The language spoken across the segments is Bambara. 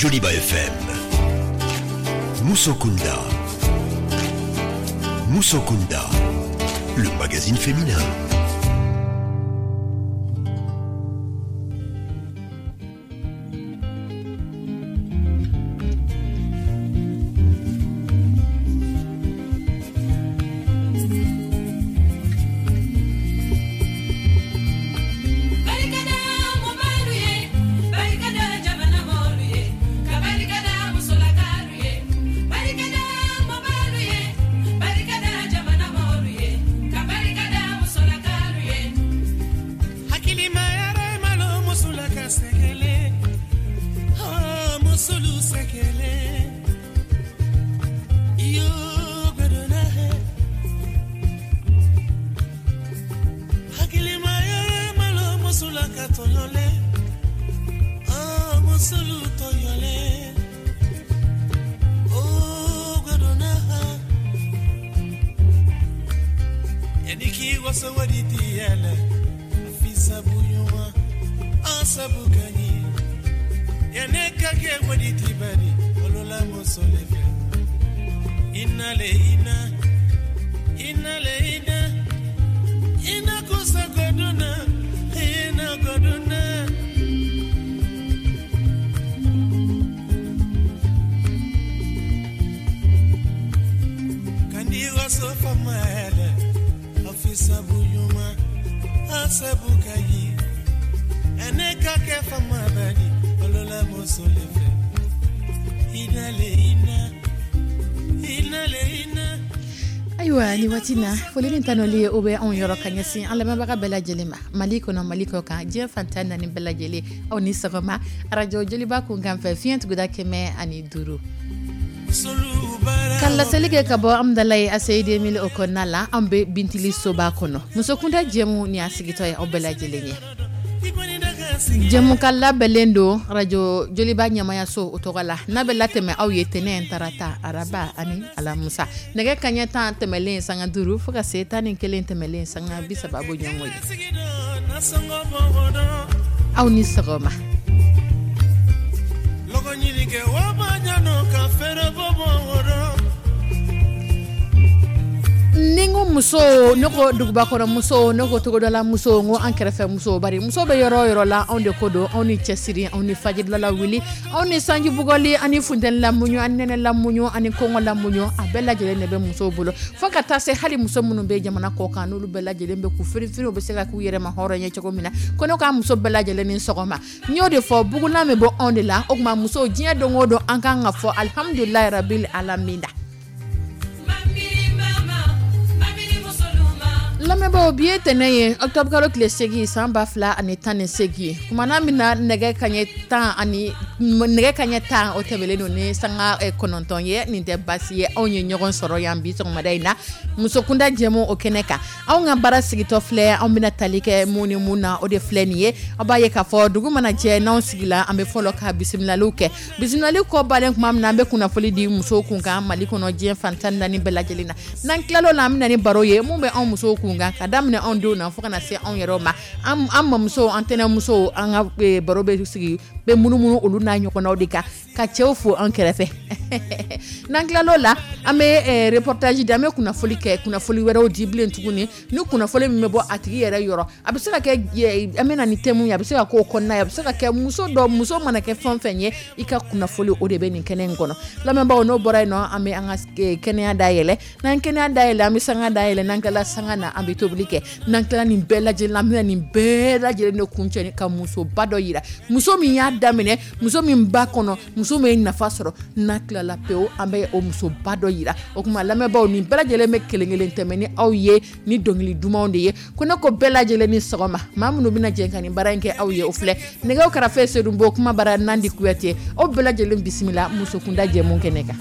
Joliba FM. Moussokunda. Moussokunda, le magazine féminin. Aywa ni watina folini tanoli obe on yoro kanyasi an lama baga bela jelema maliko na maliko kan je fantana ni bela jele o ni sagama radio Joliba ko ngam fe fient guda keme ani duru kala selige kabo amdalay asayde mil okonala ambe bintili soba kono musokunda jemu ni asigito e obela jele jemu kala belendo radio Joliba nyamaya so otogala na bela teme aw yetene entarata araba ani ala musa nege kanyata temelen sanga duru foka setani kelen temelen sanga bisababu nyongoy aw ni sagoma logo nyinike wabanyano ka fere bobo ningo muso noko dugba ko muso noko togodola muso ngo ankerefe muso bari muso be yoro la on de kodo on ni chesiri on ni fajid la wili on ni sanji bugoli ani funden la munyo anene la munyo ani kongo la munyo abella jele ne be muso bolo foka tase hali muso munu be jamana ko kanu lu bella jele be ku firi be sega ku yere ma horo nye chako mina kono ka muso bella jele ni sokoma nyode fo bugula me bo on de la okma muso jiya do ngodo anka nga fo alhamdulillah rabbil alamin lamebo biye teneye octobre karo klesegi samba fla ani tane segi kumana mina nege kanye tan ani nege kanye tan o tebele no ne sanga kononton ye ni de basiye onye nyogon soro yambi so madaina musokunda jemo o keneka awnga bara sigito fle on mina talike muni muna o de fleniye abaye ka fo dugu mana je non sigila ambe folo ka bismillah luke bismillah ko balen kuma na be kuna foli di musokunga maliko no je fantanda ni belajelina nan klalo la mina ni baroye mumbe on musokunga kadamne on do na foka na se on yeroma am muso antena muso anga barobe sigi be munumunu oluna nyoko na odika ka chewfu en kerefe nangla lola ame reportage dame kuna foli wero dible ntuguni ni kuna foli mebo atigi yere yoro abisaka ke amena ni temu ya abisaka ko konna ya abisaka ke muso manake fonfenye ika kuna foli odebe ni kenengono la memba ono boray no ame anga kenya dayele nan kenya dayele ame sanga dayele nangala sanga na ambi toblike nangla ni bella je lamina ni bella je no kunche ni ka muso bado yira muso mi ya damene muso mi mbakono muso me nafa soro nakla la peo ambe o muso bado yira o kuma la memba ni bella je le me kelengele temeni awye ni dongili dumonde ye kono ko bella je le ni sogoma mamuno bina jenkani baranke awye ofle nega o karafe sedumbo kuma bara nandi kuete o bella je le bismillah muso kunda je mon keneka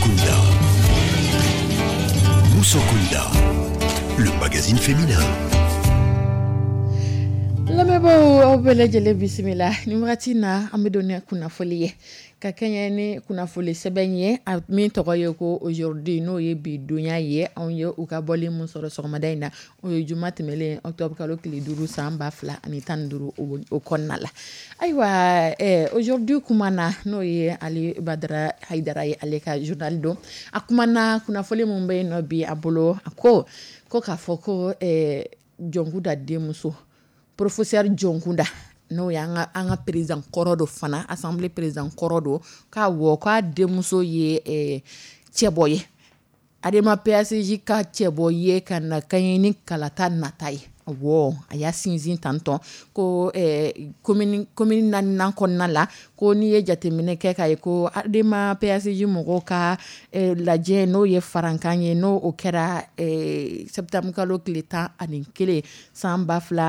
Musokunda, le magazine féminin. Lamɛnbaaw aw bɛɛ lajɛlen bisimila ni wagati na an bɛ don ni kunnafoli ye ka kɛɲɛ ni kunnafoli sɛbɛn ye min tɔgɔ ye ko aujourd'hui n'o ye bi donya ye anw ye u ka bɔli mun sɔrɔ sɔgɔmada in na o ye juma tɛmɛlen octobre kalo tile 5 san 2015 o kɔnɔna la ayiwa aujourd'hui kuma na n'o ye Ali Badara Haidara ye ale ka journal don a kuma na kunnafoli mun bɛ yen nɔ bi a bolo a ko k'a fɔ ko Jɔnkuda denmuso professeur Jonkunda n'o y'an ka président kɔrɔ do fana assemblée président kɔrɔ do k'a denmuso ye cɛbɔ ye adema PACJ ka cɛbɔ ye ka na kaɲɛ ni kalata nata ye a y'a sinsin tantɔn ko commune naaninan kɔnɔna la ko n'i ye jateminɛ kɛ k'a ye ko adema PACJ mɔgɔw ka lajɛ n'o ye farankan ye n'o o kɛra septembre kalo tile 11 san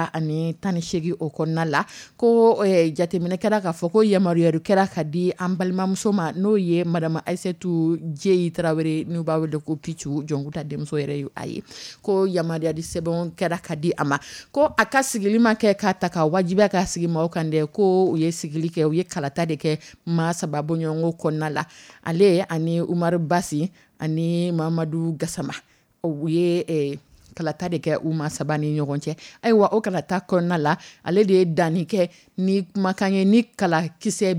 2018 o kɔnɔna la ko jateminɛ kɛra k'a fɔ ko yamaruyari kɛra ka di an balimamuso ma n'o ye madame Aïssatou Djeyi Traoré n'u b'a wele ko Pichu Jɔnkuda denmuso yɛrɛ ye a ye ko yamaruyari sɛbɛn kɛra ka di a ma ko a ka sigili ma kɛ k'a ta ka wajibiya ka sigi maaw kan dɛ ko u ye sigili kɛ u ye kalata de kɛ maa saba bɔɲɔgɔnko kɔnɔna la ale ani Umaru Basi ani Mamadu Gassama u ye kalata de kɛ u maa saba ni ɲɔgɔn cɛ ayiwa o kalata kɔnɔna la ale de ye danni kɛ ni kumakan ye ni kalakisɛ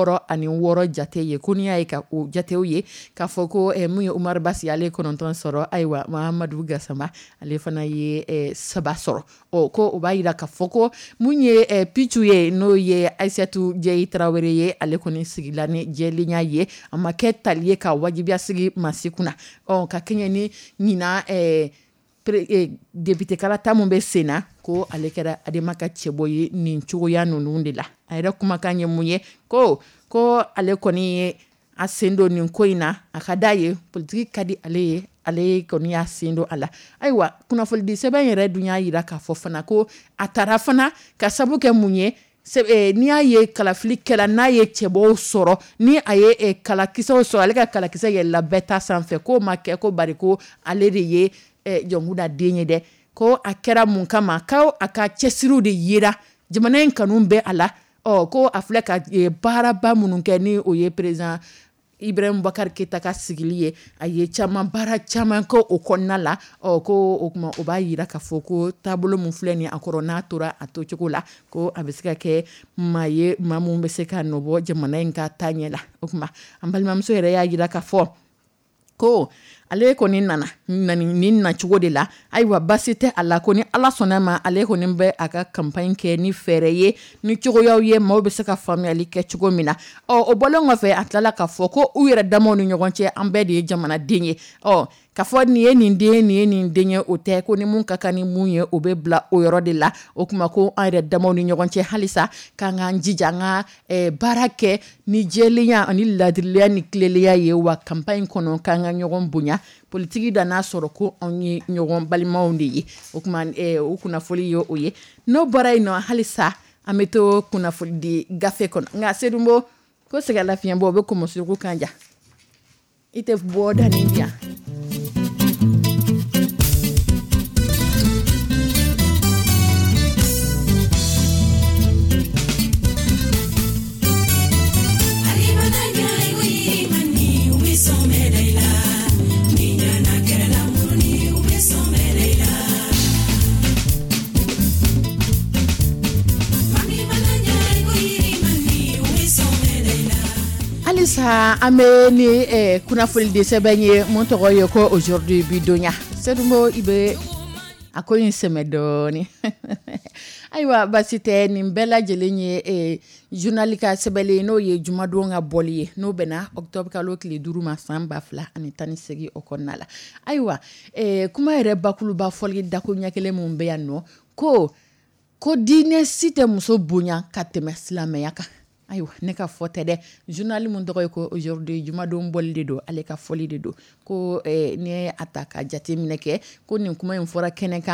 66 jate ye ko n'i y'a ye ka o jatew ye k'a fɔ ko mun ye Umaru Basi ale 9 sɔrɔ ayiwa Mamadu Gassama ale fana ye 7 sɔrɔ ko o b'a yira k'a fɔ ko mun ye Pichu ye n'o ye Aïssatou Djeyi Traoré ye ale kɔni sigila ni jɛlenya ye a ma kɛ tali ye ka wajibiya sigi masi kunna ka kɛɲɛ ni ɲina député kalata mun bɛ sen na ko ale kɛra adema ka cɛbɔ ye nin cogoya ninnu de la a yɛrɛ kumakan ye mun ye ko ale kɔni ye a sen don nin ko in na a ka d'a ye politiki ka di ale ye ale kɔni y'a sen don a la ayiwa kunnafoli di sɛbɛn yɛrɛ dun y'a yira k'a fɔ fana ko a taara fana ka sabu kɛ mun ye n'i y'a ye kalafili kɛla n'a ye cɛbɔw sɔrɔ ni a ye kalakisɛw sɔrɔ ale ka kalakisɛ yɛlɛla bɛɛ ta sanfɛ k'o ma kɛ ko bari ko ale de ye Jɔnkuda den ye dɛ ko a kɛra mun kama ko a ka cɛsiriw de yera jamana in kanu bɛ a la ko a filɛ ka baaraba minnu kɛ ni o ye président Ibrahim Boubacar Keïta ka sigili ye a ye baara caman kɛ o kɔnɔna la ko o kuma o b'a yira k'a fɔ ko taabolo mun filɛ nin a kɔrɔ n'a tora a to cogo la ko a bɛ se ka kɛ maa ye maa mun bɛ se ka nɔbɔ jamana in ka taaɲɛ la o kuma an balimamuso yɛrɛ y'a yira k'a fɔ ko ale kɔni nana ni nacogo de la ayiwa basi tɛ a la ko ni ala sɔnna ma ale kɔni bɛ a ka campagne kɛ ni fɛɛrɛ ye ni cogoyaw ye maaw bɛ se ka faamuyali kɛ cogo min na o bɔlen kɔfɛ a tilala k'a fɔ ko u yɛrɛ damaw ni ɲɔgɔn cɛ an bɛɛ de ye jamanaden ye k'a fɔ nin ye nin den ye o tɛ ko ni mun ka kan ni mun ye o bɛ bila o yɔrɔ de la o kuma ko an yɛrɛ damaw ni ɲɔgɔn cɛ halisa k'an k'an jija an ka baara kɛ ni jɛlenya ani ladiriliya ni tileliya ye wa campagne kɔnɔ k'an ka ɲɔgɔn bonya politiki da n'a sɔrɔ ko anw ye ɲɔgɔn balimaw de ye o kuma o kunnafoli ye o ye n'o bɔra yen nɔ halisa an bɛ to kunnafoli di gafe kɔnɔ nka Sedumbo ko sɛgɛ lafiɲɛbɔ o bɛ kɔmɔsuruku kan ja i tɛ bɔ da ni diya Alisa an bɛ ni kunnafoli di sɛbɛn ye mun tɔgɔ ye ko aujourd'hui bi donya Sedumbo i bɛ a ko in sɛmɛ dɔɔni ayiwa basi tɛ nin bɛɛ lajɛlen ye journal ka sɛbɛnlen n'o ye jumadon ka bɔli ye n'o bɛnna octobre kalo tile 5 ma san 2018 o kɔnɔna la ayiwa kuma yɛrɛ bakuruba fɔli dako ɲɛ kelen mun bɛ yan nɔ ko diinɛ si tɛ muso bonya ka tɛmɛ silamɛya kan ayiwa ne ka fɔ tɛ dɛ journal mun tɔgɔ ye ko aujourd'hui jumadon bɔli de don ale ka fɔli de don ko ni a ta ka jateminɛ kɛ ko nin kuma in fɔra kɛnɛ kan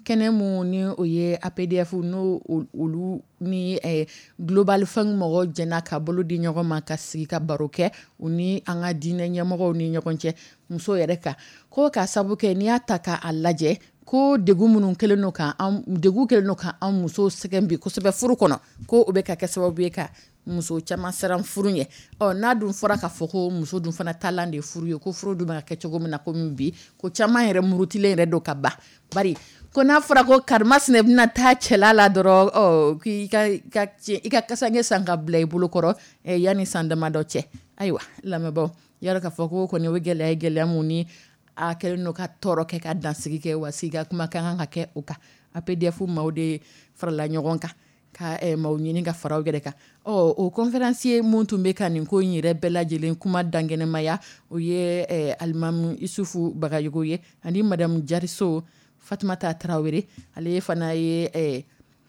kɛnɛ mun ni o ye APDF no olu ni global fang mɔgɔ jɛna ka bolo di ɲɔgɔn ma ka sigi ka baro kɛ u ni an ka diinɛ ɲɛmɔgɔw ni ɲɔgɔn cɛ muso yɛrɛ kan ko ka sabu kɛ n'i y'a ta k'a lajɛ ko degu minnu kɛlen no kan an muso sɛgɛn bi kosɛbɛ furu kɔnɔ ko o bɛ ka kɛ sababu ye ka muso caman siran furu ɲɛ n'a dun fɔra ka fɔ ko muso dun fana talan de furu ye ko furu dun bɛ ka kɛ cogo min na ko min bi ko caman yɛrɛ murutilen yɛrɛ don ka ban bari ko n'a fɔra ko karimasina bɛna taa cɛla la dɔrɔn k'i ka kasange san ka bila i bolo kɔrɔ yanni san damadɔ cɛ ayiwa lamɛnbaw yɔrɔ ka fɔ ko kɔni o gɛlɛya mun ni a kɛlen no ka tɔɔrɔ kɛ ka dansigi kɛ wa sigi ka kuma kan ka kɛ o kan APDF maaw de farala ɲɔgɔn kan ka maaw ɲini ka faraw yɛrɛ kan o conférencier mun tun bɛ ka nin ko in yɛrɛ bɛɛ lajɛlen kuma dangɛnɛmaya o ye alimamu Isufu Bagayogo ye ani madame Jariso Fatumata Traoré ale fana ye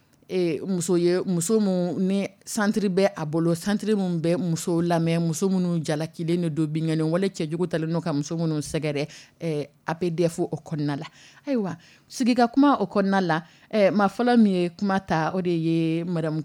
muso mun ni centre bɛ a bolo centre mun bɛ muso lamɛn muso minnu jalakilen de don bingani wale cɛjugu talen no ka muso minnu sɛgɛrɛ APDF o kɔnɔna la ayiwa sigi ka kuma o kɔnɔna la maa fɔlɔ min ye kuma ta o de ye madame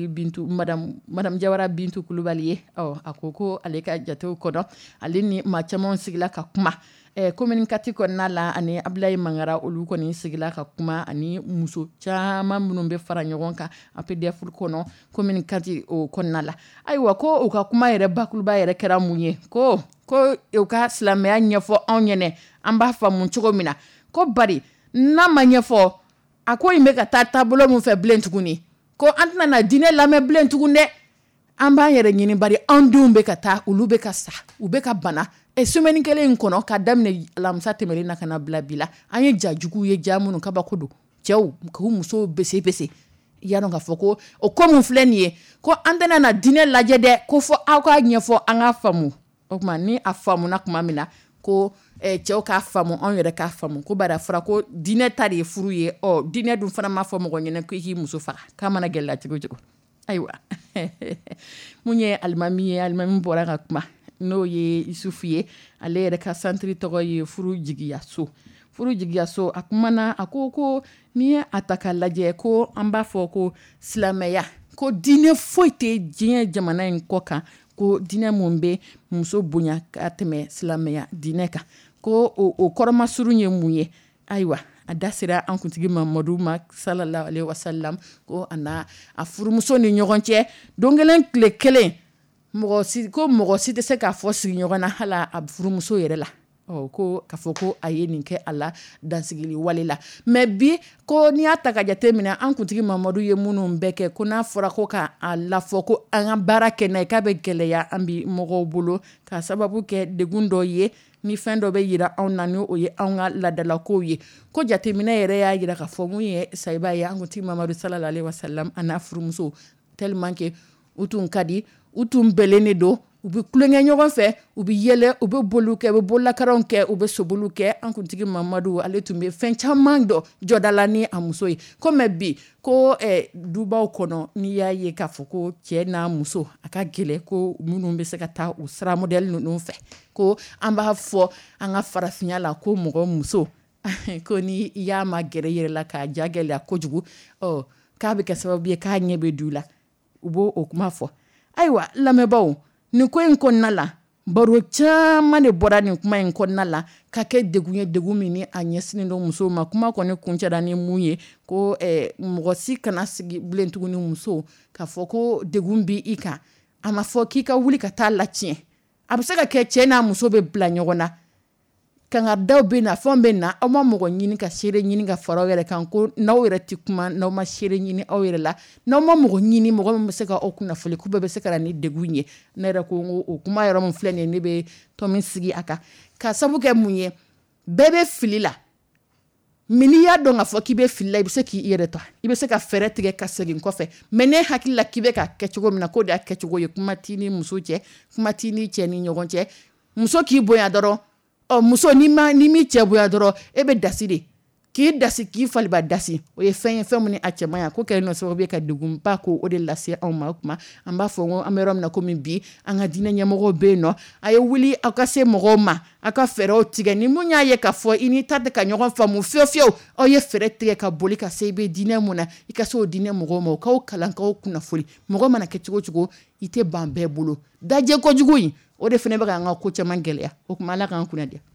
Jawara Bintu Kulubali ye a ko ale ka jatew kɔnɔ ale ni maa caman sigila ka kuma commune kati kɔnɔna la ani Ablaye Mangara olu kɔni sigila ka kuma ani muso caman minnu bɛ fara ɲɔgɔn kan APDF kɔnɔ commune kati o kɔnɔna la ayiwa ko u ka kuma yɛrɛ bakuruba yɛrɛ kɛra mun ye ko u ka silamɛya ɲɛfɔ anw ɲɛnɛ an b'a faamu cogo min na ko bari n'a ma ɲɛfɔ a ko in bɛ ka taa taabolo min fɛ bilen tuguni ko an tɛna na diinɛ lamɛn bilen tuguni dɛ an b'an yɛrɛ ɲini bari anw denw bɛ ka taa olu bɛ ka sa u bɛ ka bana semaine kelen in kɔnɔ ka daminɛ alamisa tɛmɛlen na ka na bila bi la an ye jajugu ye ja minnu kabako don cɛw k'u musow bese i y'a dɔn k'a fɔ ko o ko mun filɛ nin ye ko an tɛna na diinɛ lajɛ dɛ ko fɔ aw k'a ɲɛfɔ an k'a faamu o tuma ni a faamuna tuma min na ko cɛw k'a faamu anw yɛrɛ k'a faamu ko bari a fɔra ko diinɛ ta de ye furu ye diinɛ dun fana m'a fɔ mɔgɔ ɲɛna ko i k'i muso faga k'a mana gɛlɛya cogo cogo ayiwa mun ye alimami bɔra ka kuma n'o ye Isufu ye ale yɛrɛ ka centre tɔgɔ ye furu jigiya so a kumana a ko n'i ye a ta k'a lajɛ ko an b'a fɔ ko silamɛya ko diinɛ foyi tɛ diɲɛ jamana in kɔ kan ko diinɛ mun bɛ muso bonya ka tɛmɛ silamɛya diinɛ kan ko o kɔrɔmasuru ye mun ye ayiwa a da sera an kuntigi Mamadu ma sallallahu alaihi wasallam ko a furumuso ni ɲɔgɔn cɛ don kelen tile kelen mɔgɔ si tɛ se k'a fɔ sigiɲɔgɔn na hala a furumuso yɛrɛ la ko k'a fɔ ko a ye nin kɛ a la dansigili wale la mais bi ko n'i y'a ta ka jate minɛ an kuntigi Mamadu ye minnu bɛɛ kɛ ko n'a fɔra ko k'a lafɔ ko an ka baara kɛ n'a ye k'a bɛ gɛlɛya an bi mɔgɔw bolo ka sababu kɛ degun dɔ ye ni fɛn dɔ bɛ yira anw na ni o ye anw ka ladalakow ye ko jateminɛ yɛrɛ y'a yira k'a fɔ mun ye sayiba ye an kuntigi Mamadu sallallahu alaihi wasallam a n'a furumuso tellement que u tun ka di u tun bɛlen de don u bɛ kulonkɛ ɲɔgɔn fɛ u bɛ yɛlɛ u bɛ boliw kɛ u bɛ bololakaranw kɛ u bɛ soboliw kɛ an kuntigi Mamadu ale tun bɛ fɛn caman dɔ jɔdala ni a muso ye ko mɛ bi ko dubaw kɔnɔ n'i y'a ye k'a fɔ ko cɛ n'a muso a ka gɛlɛ ko minnu bɛ se ka taa u sira modèle ninnu fɛ ko an b'a fɔ an ka farafinya la ko mɔgɔ muso ko ni i y'a ma gɛrɛ yɛrɛ la k'a ja gɛlɛya kojugu k'a bɛ kɛ sababu ye k'a ɲɛ bɛ du la u b'o o kuma fɔ ayiwa lamɛnbaw nin ko in kɔnɔna la baro caman de bɔra nin kuma in kɔnɔna la ka kɛ degun ye degun min ni a ɲɛsinnen don musow ma kuma kɔni kuncɛra ni mun ye ko mɔgɔ si kana sigi bilen tuguni muso k'a fɔ ko degun bi i kan a ma fɔ k'i ka wuli ka taa latiɲɛ a bɛ se ka kɛ cɛ n'a muso bɛ bila ɲɔgɔn na kangaridaw bɛ na fɛnw bɛ na aw ma mɔgɔ ɲini ka seere ɲini ka fara aw yɛrɛ kan ko n'aw yɛrɛ tɛ kuma n'aw ma seere ɲini aw yɛrɛ la n'aw ma mɔgɔ ɲini mɔgɔ min bɛ se ka aw kunnafoli ko bɛɛ bɛ se ka na ni degun ye ne yɛrɛ ko o kuma yɔrɔ min filɛ nin ye ne bɛ tɔ min sigi a kan ka sabu kɛ mun ye bɛɛ bɛ fili la mais n'i y'a dɔn k'a fɔ k'i bɛ fili la i bɛ se k'i yɛrɛ ta i bɛ se ka fɛɛrɛ tigɛ ka segin kɔfɛ mais ne hakili la k'i bɛ ka kɛ cogo min na k'o de y'a kɛcogo ye kuma t'i ni muso cɛ kuma t'i ni cɛ ni ɲɔgɔn cɛ muso k'i bonya dɔrɔn muso n'i m'i cɛ bonya dɔrɔn e bɛ dasi de k'i dasi k'i faliba dasi o ye fɛn mun ni a cɛman ya ko kɛlen no sababu ka dugunba ko o de lase anw ma kuma an b'a fɔ ngo an bɛ yɔrɔ min na komi bi an ka diinɛ ɲɛmɔgɔw bɛ yen nɔ a ye wuli aw ka se mɔgɔw ma a ka fɛɛrɛw tigɛ ni mun y'a ye k'a fɔ i ni ta tɛ ka ɲɔgɔn faamu fiyewu aw ye fɛɛrɛ tigɛ ka boli ka se i bɛ diinɛ mun na i ka se o diinɛ mɔgɔw ma o k'aw kalan k'aw kunnafoni mɔgɔ mana kɛ cogo cogo i tɛ ban bɛɛ bolo dajɛ kojugu in o de fana bɛ k'an ka ko caman gɛlɛya o kuma Ala k'an kunna diya.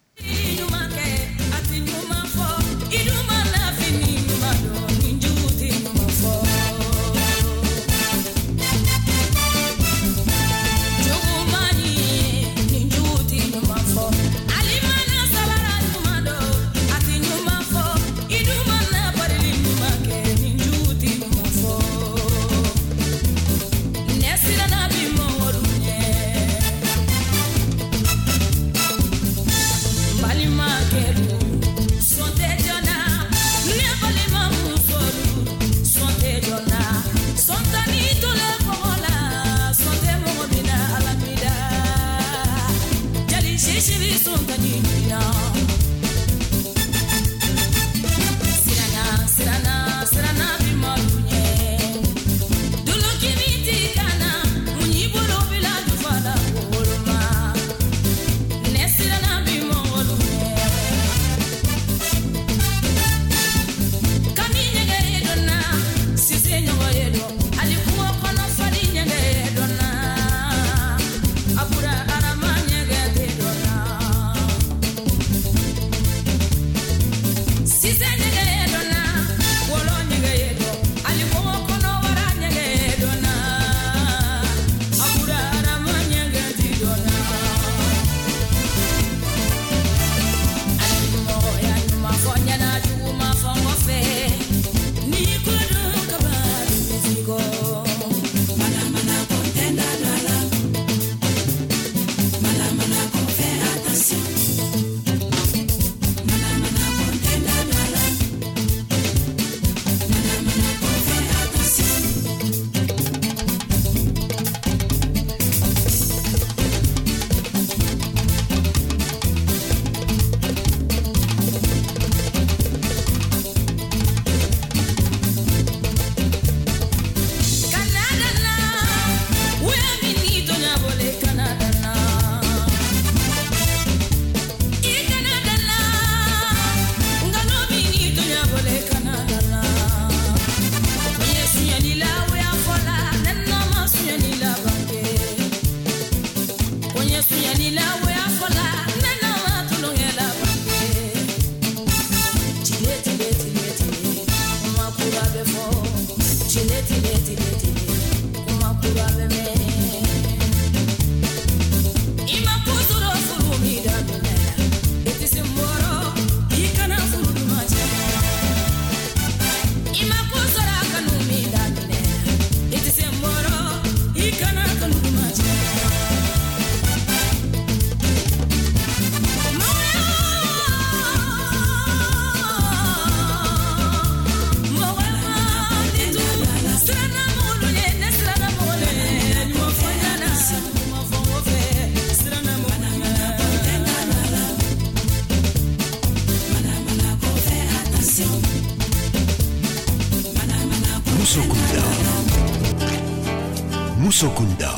Musokunda,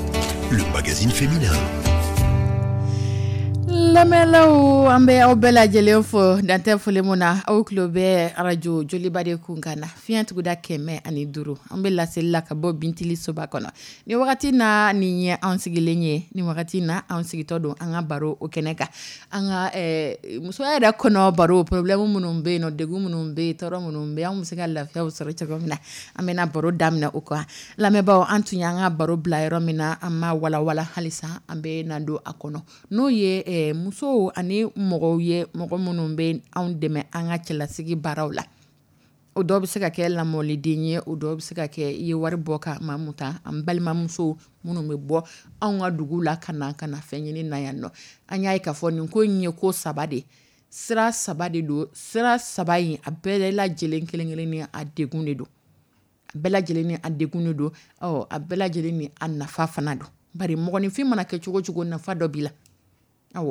le magazine féminin. Lamɛnlaw an bɛ aw bɛɛ lajɛlen fo dantɛ foli mun na aw tulo bɛ arajo joliba de kunkan na fiɲɛ tuguda 105 an bɛ laseli la ka bɔ Bintili soba kɔnɔ ni wagati na nin ye an sigilen ye ni wagati na an sigitɔ don an ka baro o kɛnɛ kan an ka musoya yɛrɛ kɔnɔ baro problème minnu bɛ yen nɔ degun minnu bɛ yen tɔɔrɔ minnu bɛ yen an bɛ se ka lafiyaw sɔrɔ cogo min na an bɛna baro daminɛ o kan lamɛnbaaw an tun y'an ka baro bila yɔrɔ min na an ma walawala halisa an bɛ na don a kɔnɔ n'o ye musow ani mɔgɔw ye mɔgɔ minnu bɛ anw dɛmɛ an ka cɛlasigi baaraw la o dɔw bɛ se ka kɛ lamɔliden ye o dɔw bɛ se ka kɛ i ye wari bɔ ka maa mun ta an balimamusow minnu bɛ bɔ anw ka dugu la ka na fɛn ɲini na yan nɔ an y'a ye k'a fɔ nin ko in ye ko saba de sira saba de don sira saba in a bɛɛ lajɛlen kelen-kelen ni a degun de don a bɛɛ lajɛlen ni a degun de don a bɛɛ lajɛlen ni a nafa fana don bari mɔgɔninfin mana kɛ cogo cogo nafa dɔ b'i la awɔ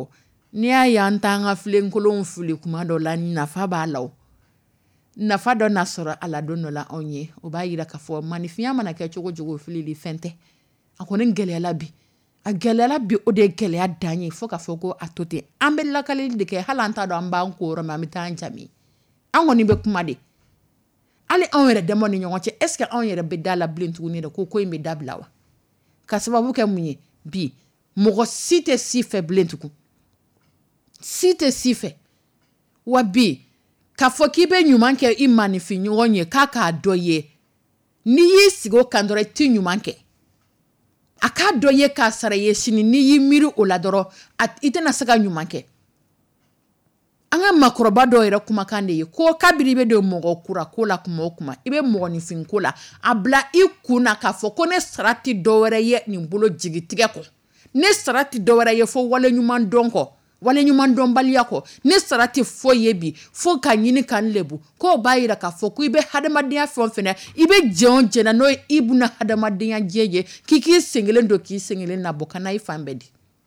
ni y'a y'an t'an ka filenkolonw fili kuma dɔ la nafa b'a la o nafa dɔ na sɔrɔ a la don dɔ la anw ye o b'a yira k'a fɔ manifinya mana kɛ cogo cogo filili fɛn tɛ a kɔni gɛlɛyala bi a gɛlɛyala bi o de ye gɛlɛya dan ye fo k'a fɔ ko a to ten an bɛ lakaleli de kɛ hali an t'a dɔn an b'an ko yɔrɔ min an bɛ taa an jami an kɔni bɛ kuma de hali anw yɛrɛ damaw ni ɲɔgɔn cɛ est-ce que anw yɛrɛ bɛ da la bilen tuguni de ko in bɛ dabila wa ka sababu kɛ mun ye bi mɔgɔ si tɛ si fɛ bilen tugun si tɛ si fɛ wa bi k'a fɔ k'i bɛ ɲuman kɛ i manifin ɲɔgɔn ye k'a dɔ ye n'i y'i sigi o kan dɔrɔn i tɛ ɲuman kɛ a k'a dɔ ye k'a sara ye sini n'i y'i miiri o la dɔrɔn i tɛna se ka ɲuman kɛ an ka makɔrɔba dɔw yɛrɛ kumakan de ye ko kabiri i bɛ don mɔgɔ kura ko la kuma o kuma i bɛ mɔgɔninfin ko la a bila i kun na k'a fɔ ko ne sara tɛ dɔ wɛrɛ ye nin bolo jigitigɛ kɔ ne sara tɛ dɔ wɛrɛ ye fo waleɲuman dɔn kɔ waleɲuman dɔnbaliya kɔ ne sara tɛ foyi ye bi fo ka ɲini ka n lebu k'o b'a yira k'a fɔ ko i bɛ hadamadenya fɛn o fɛn na i bɛ jɛn o jɛn na n'o ye i buna hadamadenya jɛ ye k'i sen kelen don k'i sen kelen nabɔ ka na i fan bɛɛ di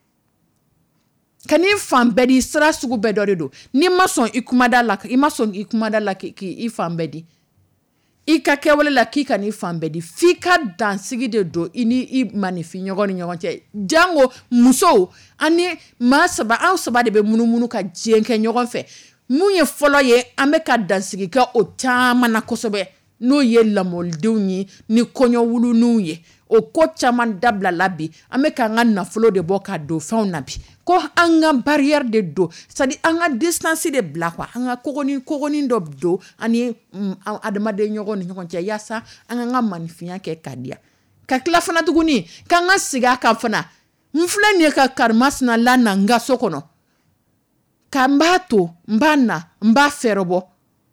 ka n'i fan bɛɛ di sira sugu bɛɛ dɔ de don n'i ma sɔn i kumada la k'i fan bɛɛ di i ka kɛwale la k'i ka n'i fan bɛɛ di f'i ka dansigi de don i ni i manifin ɲɔgɔn ni ɲɔgɔn cɛ jango musow ani maa saba anw saba de bɛ munumunu ka diɲɛ kɛ ɲɔgɔn fɛ mun ye fɔlɔ ye an bɛ ka dansigi kɛ o caman na kosɛbɛ n'o ye lamɔlidenw ye ni kɔɲɔwuluninw ye o ko caman dabilala bi an bɛ k'an ka nafolo de bɔ ka don fɛnw na bi ko an ka barrière de don c'est-à-dire an ka distance de bila quoi an ka kogoni dɔ don ani adamaden ɲɔgɔn ni ɲɔgɔn cɛ yaasa an ka manifinya kɛ ka diya ka tila fana tuguni k'an ka sigi a kan fana n filɛ nin ye ka karimasina la na n ka so kɔnɔ ka n b'a to n b'a na n b'a fɛɛrɛ bɔ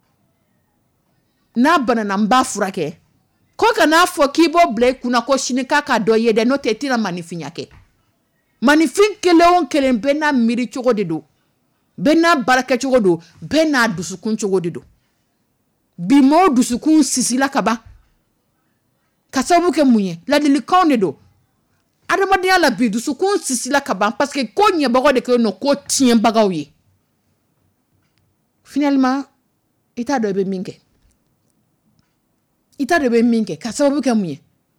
n'a banana n b'a furakɛ ko ka n'a fɔ k'i b'o bila i kunna ko sini k'a ka dɔ ye dɛ n'o tɛ i tɛna manifinya kɛ manifin kelen o kelen bɛɛ n'a miiri cogo de don bɛɛ n'a baara kɛ cogo don bɛɛ n'a dusukun cogo de don bi mɔɔw dusukun sisila ka ban ka sababu kɛ mun ye ladilikanw de don adamadenya la bi dusukun sisila ka ban parce que ko ɲɛbagaw de kɛlen don ko tiɲɛbagaw ye finalement i t'a dɔn i bɛ min kɛ i t'a dɔn i bɛ min kɛ ka sababu kɛ mun ye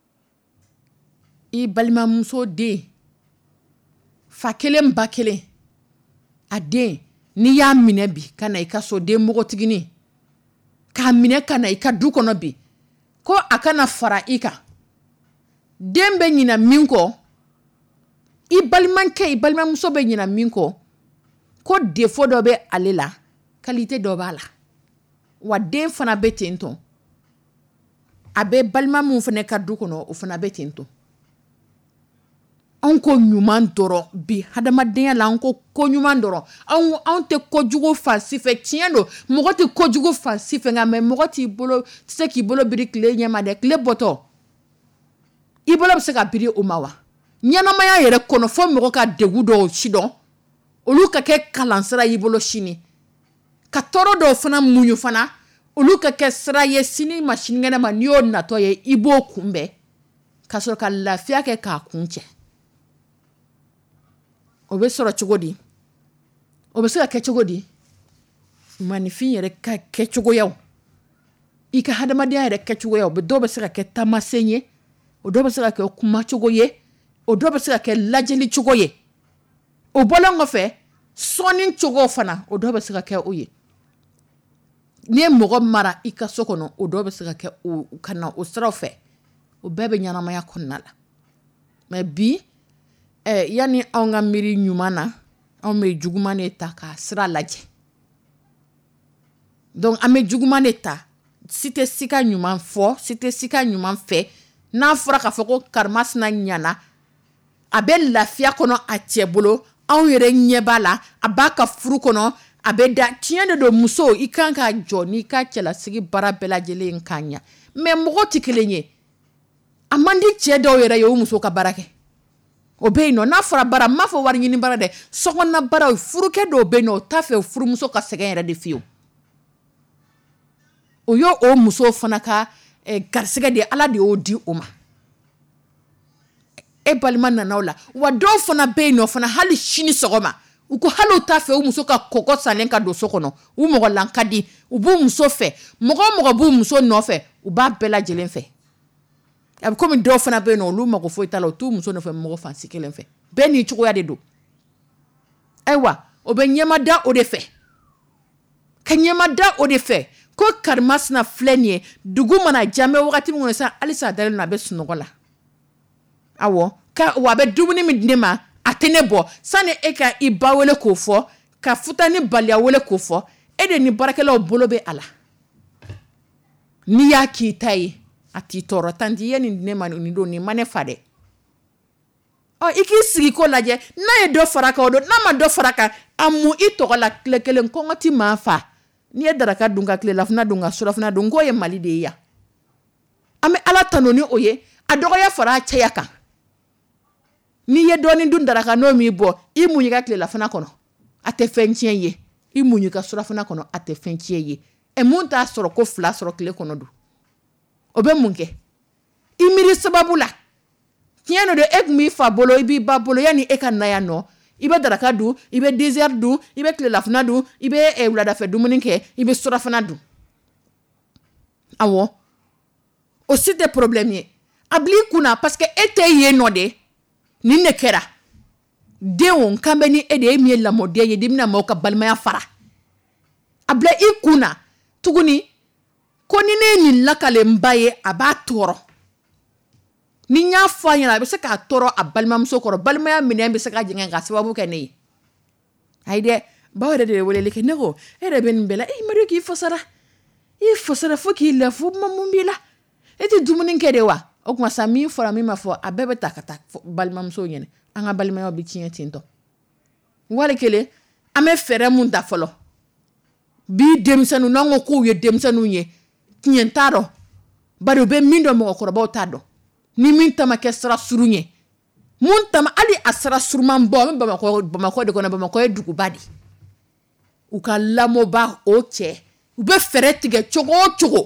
i balimamuso den fa kelen ba kelen a den n'i y'a minɛ bi ka na i ka so den mɔgɔtigini k'a minɛ ka na i ka du kɔnɔ bi ko a kana fara i kan den bɛ ɲina min kɔ i balimakɛ i balimamuso bɛ ɲina min kɔ ko défaut dɔ bɛ ale la qualité dɔ b'a la wa den fana bɛ ten tɔ a bɛ balima min fana ka du kɔnɔ o fana bɛ ten tɔ anw ko ɲuman dɔrɔn bi hadamadenya la anw ko ɲuman dɔrɔn anw tɛ kojugu fansi fɛ tiɲɛ don mɔgɔ tɛ kojugu fansi fɛ nka mɛ mɔgɔ tɛ se k'i bolo biri tile ɲɛma dɛ tile bɔtɔ i bolo bɛ se ka biri o ma wa ɲɛnamaya yɛrɛ kɔnɔ fo mɔgɔ ka degun dɔw si dɔn olu ka kɛ kalansira y'i bolo sini ka tɔɔrɔ dɔw fana muɲu fana olu ka kɛ sira ye sini ma sinikɛnɛ ma n'i y'o natɔ ye i b'o kunbɛn ka sɔrɔ ka lafiya kɛ k'a kun cɛ o bɛ sɔrɔ cogo di o bɛ se ka kɛ cogo di manifin yɛrɛ ka kɛ cogoyaw i ka hadamadenya yɛrɛ kɛ cogoyaw dɔw bɛ se ka kɛ taamasen ye o dɔw bɛ se ka kɛ kuma cogo ye o dɔw bɛ se ka kɛ lajɛli cogo ye o bɔlen kɔfɛ sɔnni cogo fana o dɔw bɛ se ka kɛ o ye n'i ye mɔgɔ mara i ka so kɔnɔ o dɔw bɛ se ka kɛ o ka na o siraw fɛ o bɛɛ bɛ ɲɛnamaya kɔnɔna la mɛ bi yanni anw ka miiri ɲuman na anw bɛ juguman de ta k'a sira lajɛ donc an bɛ juguman de ta si tɛ si ka ɲuman fɔ si tɛ si ka ɲuman fɛ n'a fɔra k'a fɔ ko karimasina ɲana a bɛ lafiya kɔnɔ a cɛ bolo anw yɛrɛ ɲɛ b'a la a b'a ka furu kɔnɔ a bɛ da tiɲɛ de don muso i kan ka jɔ n'i ka cɛlasigi baara bɛɛ lajɛlen ka ɲa mais mɔgɔ tɛ kelen ye a man di cɛ dɔw yɛrɛ ye o muso ka baara kɛ o bɛ yen nɔ n'a fɔra baara n m'a fɔ wari ɲini baara dɛ sokɔnɔna baara furukɛ dɔw bɛ yen nɔ o t'a fɛ furumuso ka sɛgɛn yɛrɛ de fiyewu o y'o o muso fana ka garisɛgɛ de ala de y'o di o ma e balima nana o la wa dɔw fana bɛ yen nɔ fana hali sini sɔgɔma u ko halo ta fɛ u muso ka kɔkɔ salen ka don so kɔnɔ u mɔgɔ lankadi u b'u muso fɛ mɔgɔ b'u muso nɔfɛ u b'a bɛɛ lajɛlen fɛ a bɛ komi dɔw fana bɛ yen nɔ olu mago foyi t'a la u t'u muso nɔfɛ mɔgɔ fansi kelen fɛ bɛɛ ni cogoya de don ayiwa o bɛ ɲɛmada o de fɛ ka ɲɛmada o de fɛ ko karimasina filɛ nin ye dugu mana jamɛ wagati min kɔnɔ sa halisa a dalen don a bɛ sunɔgɔ la awɔ wa a bɛ dumuni min di ne ma a tɛ ne bɔ sani e ka i ba wele k'o fɔ ka futani baliya wele k'o fɔ e de ni baarakɛlaw bolo bɛ a la n'i y'a k'i ta ye a t'i tɔɔrɔ tanti ye nin di ne ma nin don nin ma ne fa dɛ i k'i sigi ko lajɛ n'a ye dɔ fara kan o don n'a ma dɔ fara kan a mun i tɔgɔ la tile kelen kɔngɔ ti maa fa n'i ye daraka dun ka tilelafana dun ka surafana dun k'o ye Mali de ye yan an bɛ Ala tanu ni o ye a dɔgɔya fara a cɛya kan n'i ye dɔɔni dun daraka n'o m'i bɔ i muɲu ka tilelafana kɔnɔ a tɛ fɛn tiɲɛ ye i muɲu ka surafana kɔnɔ a tɛ fɛn tiɲɛ ye mun t'a sɔrɔ ko 2 sɔrɔ tile kɔnɔ dun o bɛ mun kɛ i miiri sababu la tiɲɛ no de e kun b'i fa bolo i b'i ba bolo yanni e ka na yan nɔ i bɛ daraka dun i bɛ dessert dun i bɛ tilelafana dun i bɛ wuladafɛ dumuni kɛ i bɛ surafana dun awɔ o si tɛ problème ye a bila i kunna parce que e tɛ yen nɔ de nin de kɛra denw kan bɛ ni e de ye min ye lamɔden ye de bɛna maaw ka balimaya fara a bila i kunna tuguni ko ni ne ye nin lakalenba ye a b'a tɔɔrɔ ni y'a fɔ a ɲɛna a bɛ se k'a tɔɔrɔ a balimamuso kɔrɔ balimaya minɛn bɛ se ka jɛngɛ ka sababu kɛ ne ye ayi dɛ baw yɛrɛ de ye weleli kɛ ne ko e yɛrɛ bɛ nin bɛɛ la Madu k'i fasara fo k'i lafu mun b'i la e tɛ dumuni kɛ de wa o kuma sa min fɔra min ma fɔ a bɛɛ bɛ ta ka taa balimamuso ɲɛna an ka balimayaw bɛ tiɲɛ ten tɔ wali kelen an bɛ fɛɛrɛ mun ta fɔlɔ bi denmisɛnninw n'an ko k'u ye denmisɛnninw ye tiɲɛ t'a dɔn bari u bɛ min dɔn mɔgɔkɔrɔbaw t'a dɔn ni min ta ma kɛ sira surun ye mun ta ma hali a sira suruman bɔ an bɛ Bamakɔ de kɔnɔ Bamakɔ ye duguba de u ka lamɔba o cɛ u bɛ fɛɛrɛ tigɛ cogo o cogo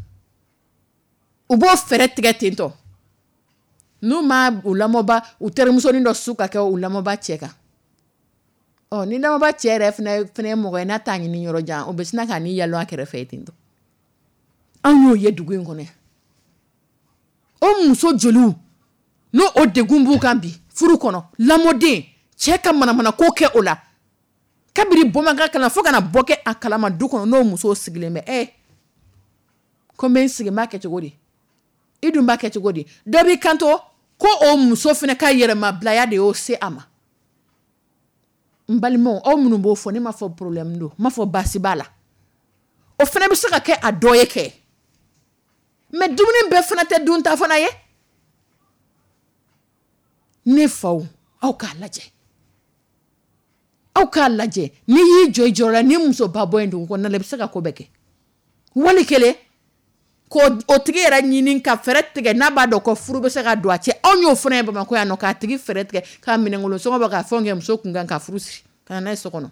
u b'o fɛɛrɛ tigɛ ten tɔ n'u ma u lamɔba u terimusonin dɔ su ka kɛ u lamɔba cɛ kan ni lamɔba cɛ yɛrɛ fana ye mɔgɔ ye n'a t'a ɲini yɔrɔ jan o bɛ sina k'a ni yalɔ a kɛrɛfɛ ten tɔ an y'o ye dugu in kɔnɔ o muso joliw n'o o degun b'u kan bi furu kɔnɔ lamɔden cɛ ka manamana ko kɛ o la kabiri bɔmankan kalan fo kana bɔ kɛ a kalama du kɔnɔ n'o muso sigilen bɛ ko n bɛ n sigi n b'a kɛ cogo di i dun b'a kɛ cogo di dɔ b'i kanto ko o muso fana ka yɛrɛmabilaya de y'o se a ma n balimaw aw minnu b'o fɔ ne ma fɔ problème don n ma fɔ baasi b'a la o fana bɛ se ka kɛ a dɔ ye kɛ mais dumuni bɛɛ fana tɛ dun ta fana ye ne faw aw k'a lajɛ n'i y'i jɔ i jɔyɔrɔ la ni muso ba bɔ in dugu kɔnɔna la i bɛ se ka ko bɛɛ kɛ wali kelen ko o tigi yɛrɛ ɲini ka fɛɛrɛ tigɛ n'a b'a dɔn ko furu bɛ se ka don a cɛ anw y'o fana ye Bamakɔ yan nɔ k'a tigi fɛɛrɛ tigɛ k'a minɛnkolon sɔngɔ bɔ k'a fɛnw kɛ muso kun kan ka furu siri ka na n'a ye so kɔnɔ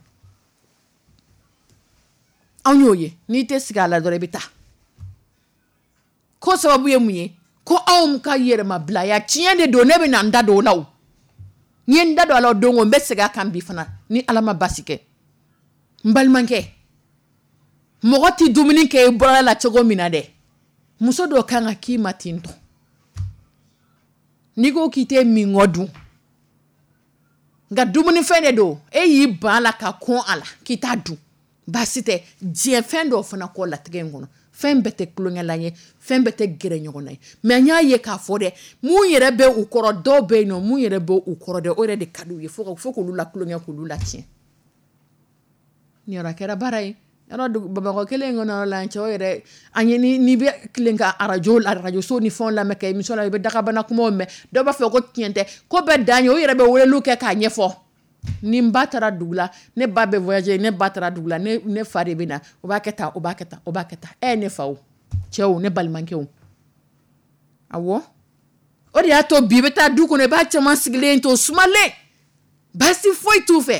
anw y'o ye n'i tɛ sigi a la dɔrɔn i bɛ taa ko sababu ye mun ye ko anw ka yɛrɛmabilaya tiɲɛ de don ne bɛ na n da don o la o n ye n da don a la o don n bɛ segin a kan bi fana ni Ala ma basi kɛ n balimakɛ mɔgɔ tɛ dumuni kɛ i bɔra la cogo min na dɛ muso dɔ kan ka k'i ma ten tɔ n'i ko k'i tɛ min kɔ dun nka dumunifɛn de don e y'i ban a la ka kɔn a la k'i t'a dun baasi tɛ diɲɛ fɛn dɔw fana kɔ latigɛ in kɔnɔ fɛn bɛɛ tɛ kulonkɛla ye fɛn bɛɛ tɛ gɛrɛ ɲɔgɔn na ye mais n y'a ye k'a fɔ dɛ mun yɛrɛ bɛ u kɔrɔ dɔw bɛ yen nɔ mun yɛrɛ bɛ u kɔrɔ dɛ o yɛrɛ de ka d'u ye fo k'olu la kulonkɛ k'olu la tiɲɛ nin yɔrɔ kɛra baara ye yɔrɔ Bamakɔ kelen in kɔnɔ la cɛw yɛrɛ an ye ni bɛ tilen ka arajo ni fɛnw lamɛn ka émission la i bɛ dagabana kumaw mɛn dɔw b'a fɔ ko tiɲɛ tɛ ko bɛɛ dan ye o yɛrɛ bɛ weleliw kɛ k'a ɲɛfɔ ni n ba taara dugu la ne ba bɛ voyager ne ba taara dugu la ne fa de bɛ na o b'a kɛ tan o b'a kɛ tan o b'a kɛ tan ne faw cɛw ne balimakɛw awɔ o de y'a to bi i bɛ taa du kɔnɔ i b'a caman sigilen to sumalen baasi foyi t'u fɛ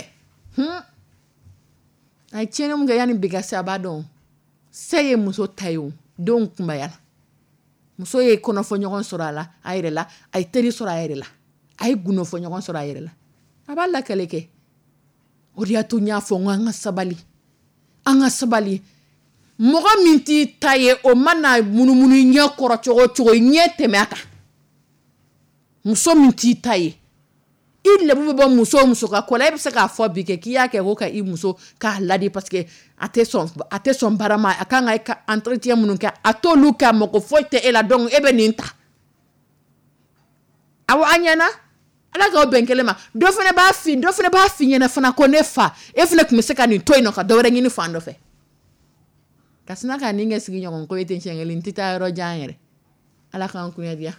a ye tiɲɛni mun kɛ yanni bi ka se a b'a dɔn se ye muso ta ye o denw kunbaya la muso ye kɔnɔfɔ ɲɔgɔn sɔrɔ a la a yɛrɛ la a ye teri sɔrɔ a yɛrɛ la a ye gundo fɔ ɲɔgɔn sɔrɔ a yɛrɛ la a b'a lakale kɛ o de y'a to n y'a fɔ n ko an ka sabali mɔgɔ min t'i ta ye o mana munumunu ɲɛ kɔrɔ cogo o cogo ɲɛ tɛmɛ a kan muso min t'i ta ye i lebu bɛ bɔ muso o muso ka ko la e bɛ se k'a fɔ bi kɛ k'i y'a kɛ ko ka i muso k'a ladi parce que a tɛ sɔn baara ma a kan ka entretien minnu kɛ a t'olu kɛ a mako foyi tɛ e la donc e bɛ nin ta awɔ a ɲɛna ala k'aw bɛn kelen ma dɔ fana b'a fi ɲɛna fana ko ne fa e fana tun bɛ se ka nin to yen nɔ ka dɔ wɛrɛ ɲini fan dɔ fɛ ka sina ka nin kɛ sigiɲɔgɔn ko e tɛ tiɲɛ kelen n tɛ taa yɔrɔ jan yɛrɛ ala k'an kunya diya.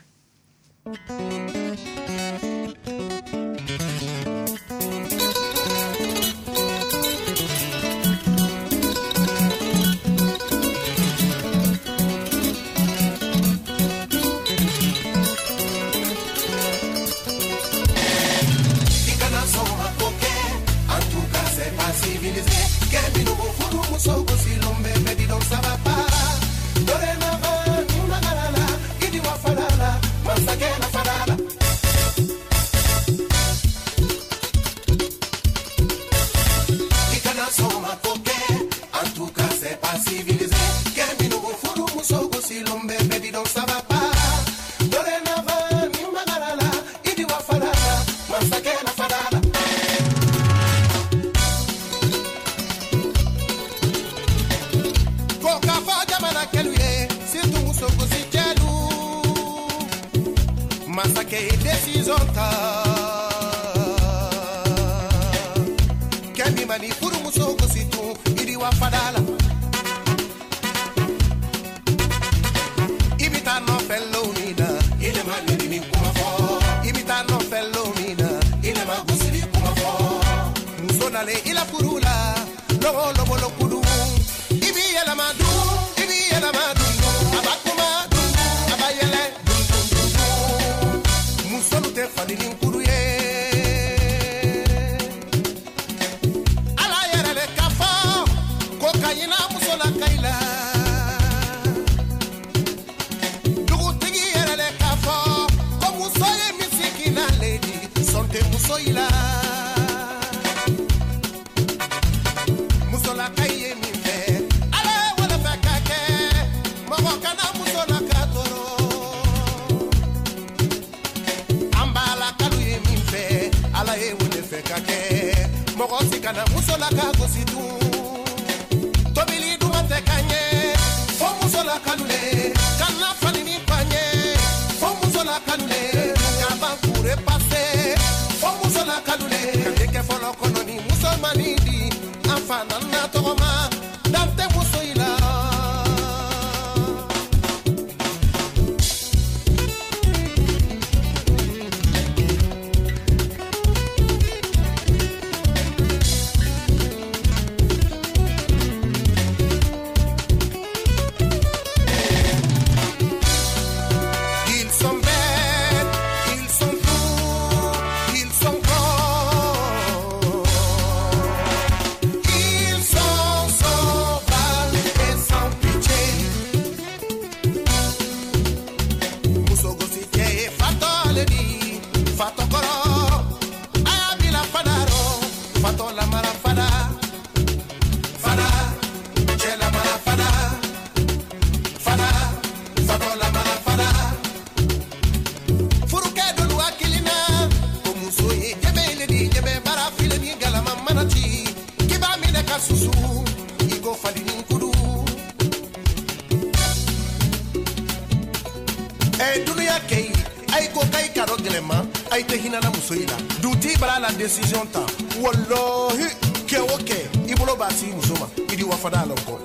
Décision ta wallahi ke oke ibolo basi musoma idi wafada lonko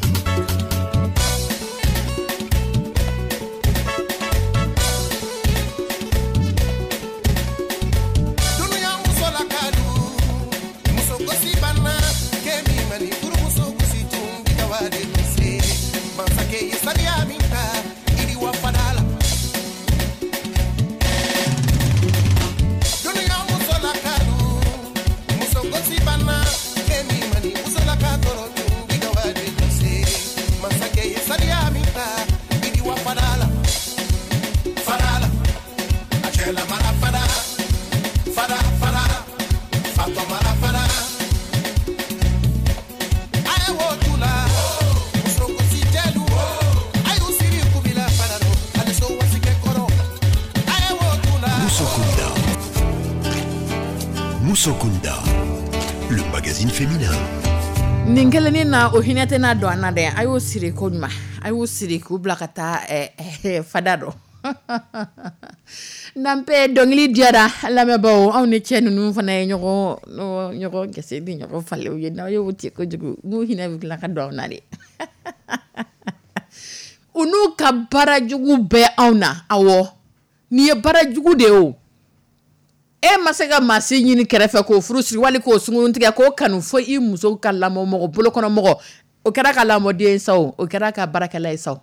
dunya musola kadu musoko sibana ke mi mani kuru musoko situngi kawade muse masake yesali aminta idi wafada Sibana, Kemi Mani, Usola Katoro, Bigawadi. Musokunda, le magazine féminin. Ningeleni na ohinete na do anade ayo siri konma ayo siri ku blakata fadado nampe dongli diara la mebo on ne chenu nu fana nyoko gese di nyoko fale o yena yo wuti ko jugu mu hina blaka do anade unu ka barajugu be auna awo ni barajugu de o masega masi nyini kerefe ko frusri wali ko sungun tiga ko kanu fo I muso kala mo bolo kono mo o kera kala mo de saw o kera ka barakala saw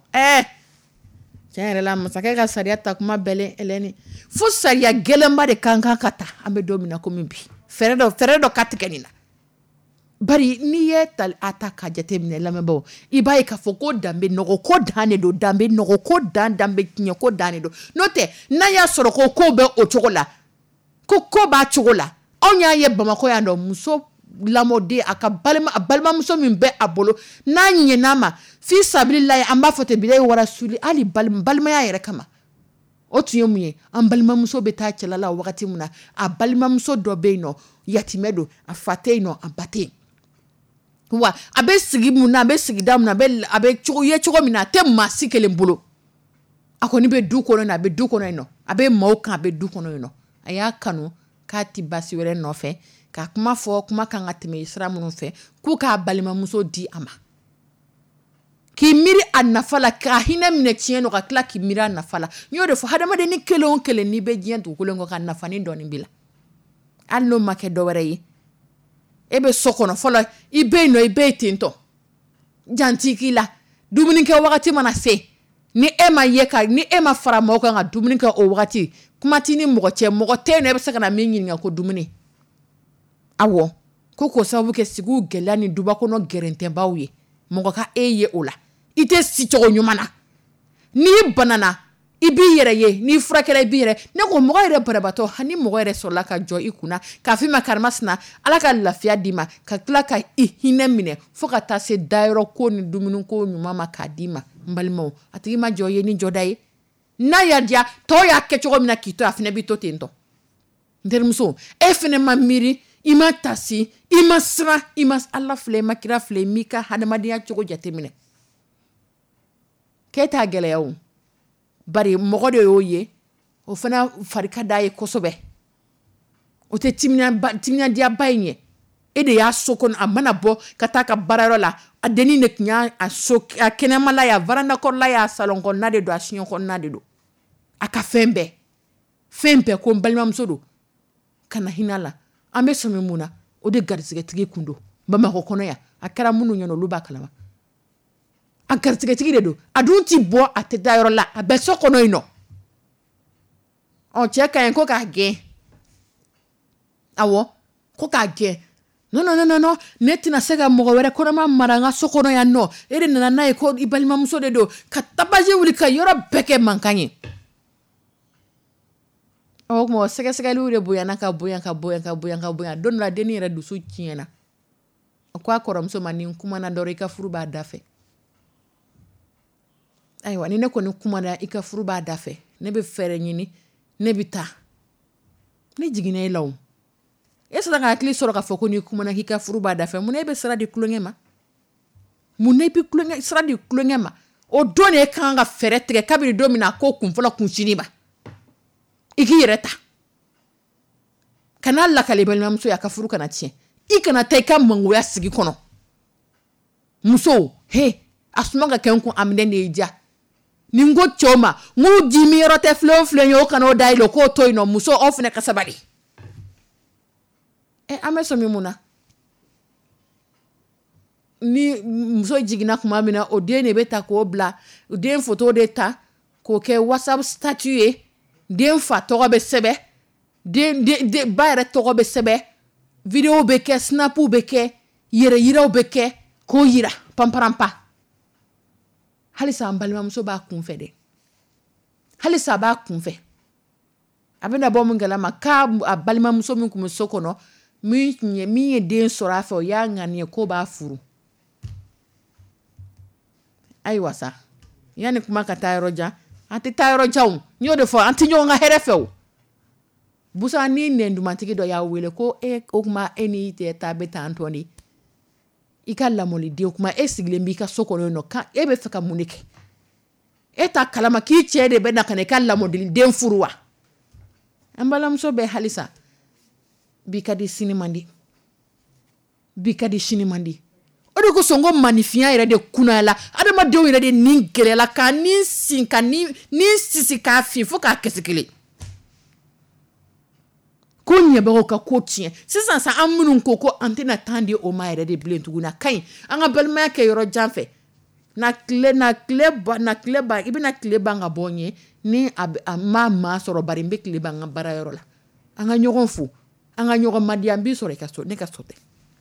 tiare la masaka ka sariya ta kuma bele eleni fo sariya gelemba de kankan kata ambe domina ko mimbi feredo katkenina bari ni yetal ataka jatemne lamebo ibai ka foko dambe no ko dane do dambe no ko dambe kinye ko dane do note na ya soro ko be o chokola ko ba chogola onya ye Bamako ya no muso lamode aka balma muso min be abolo na nyenama fi sabilillah amba fote bidai wara suli ali balma ya yere kama otu yemuye am balma muso be ta chelala wakati muna a balma muso do be no yatimedo afate no abate wa abe sigi muna abe sigi dam na abe chogo mina te masikele mbolo akoni be du kono na be du kono no abe mauka abe du kono no aya kanu ka ti basi were no fe ka kuma fo kuma kan atime isra munu fe ku ka balima muso di ama ki miri annafala ka hina mine chieno ka kla ki mira annafala nyode fo hadama de ni kele ni be jientu kulengo ka nafani doni bila alno make do were yi ebe sokono fola ibe tinto janti kila dumuni ke wakati mana se ni ema yeka ni ema fara moko nga dumuni ka o wakati kuma tini mogo te no ebe saka na mingi nga ko dumuni awo koko sabu ke sigu gelani duba kono gerente bawye mogo ka eye ola ite si chogo nyumana ni banana ibi yere ye ni furakela ibi yere ne ko mogo yere barabato hani mogo yere sola ka jo ikuna ka fi makarmasna ala ka lafia dima ka kla ka ihine mine fo ka ta se dairo ko ni dumunu ko nyuma ka dima mbalimo atigi ma jo ye ni jodai na yadia to ya kechogo mina kito afine bito tento ndermuso efene mamiri ima tasi ima sra ima alla flema kira flemika hadamadiya chogo jatemine keta gele yawo bari mogode yoye o fana farika daye kosobe o te timina dia baynye ede ya sokon amana bo kataka bararo la adeni ne knya a kenema ya varanda ko la ya salon ko nade do asinyo ko nade do aka fembe ko balma msodo kana hinala ambe somi muna o de garsige tigi kundo Bamako kono ya akara munu nyono luba kalama agarsige tigi dedo adunti bo ateda yoro la abeso kono ino on cheka en ko ka ge awo ko ka ge no netina sega mogo were kono ma maranga sokono ya no ere nana na ko ibalma muso de do katabaje wuli ka yoro beke mankanye o mo sega lu de buya don la deni re dusu tiena ko akorom so mani kuma na dore ka furu ba dafe aywa ni ne ko ni kuma na ika furu ba dafe ne be fere nyini ne bita ne jigine law esa da akli soro ka foko ni kuma na hika furu ba dafe mun ebe sra di klongema sra di klongema o done kan ga fere tege kabiri domina ko kun fola kun shiniba iki yereta kana la kalibel mamso ya ka furu kana tie ikana teka mangu ya sigi kono muso asumanga kenku amne neja ningo choma ngu jimiro te flo nyo kana dailo ko toino muso ofne kasabali ameso mimuna ni muso jigina kuma mina odene beta ko bla odene photo deta ko ke WhatsApp statut den fa togo be sebe de bayre togo be sebe video be ke snapu be ke yira be ke ko yira pamparampa halisa ambalima muso ba kunfe de halisa ba kunfe abena bo mungala maka abalima muso min kum sokono mi den sora fa ya ngane ko ba furu ai wasa yani kuma ka tayro ja ati tayro jaw nyodo fo anti nyonga herefe busa ni nendumantigi dɔ y'a wele ko o kuma ni tɛ taa bɛ tan tɔni i ka lamɔliden kuma sigilen b'i ka so kɔnɔ nɔ kan bɛ fɛ ka mun de kɛ ta kalama k'i cɛ de bɛ na ka i ka lamɔden furu wa an balimamuso bɛ halisa bi ka di sini man di bi ka di sini man di o de ko sɔn ko manifinya yɛrɛ de kunna la adamadenw yɛrɛ de nin gɛrɛla ka nin sin ka nin sisi k'a fin fo k'a kɛsi kelen ko ɲɛbagaw ka ko tiɲɛ sisan sa an minnu ko an tɛna temps di o ma yɛrɛ de bilen tuguni a kaɲi an ka balimaya kɛ yɔrɔ jan fɛ na tile ba i bɛna tile ban ka bɔ n ye ni a ma sɔrɔ bari n bɛ tile ban n ka baarayɔrɔ la an ka ɲɔgɔn fo an ka ɲɔgɔn madiya n b'i sɔrɔ i ka so ne ka so tɛ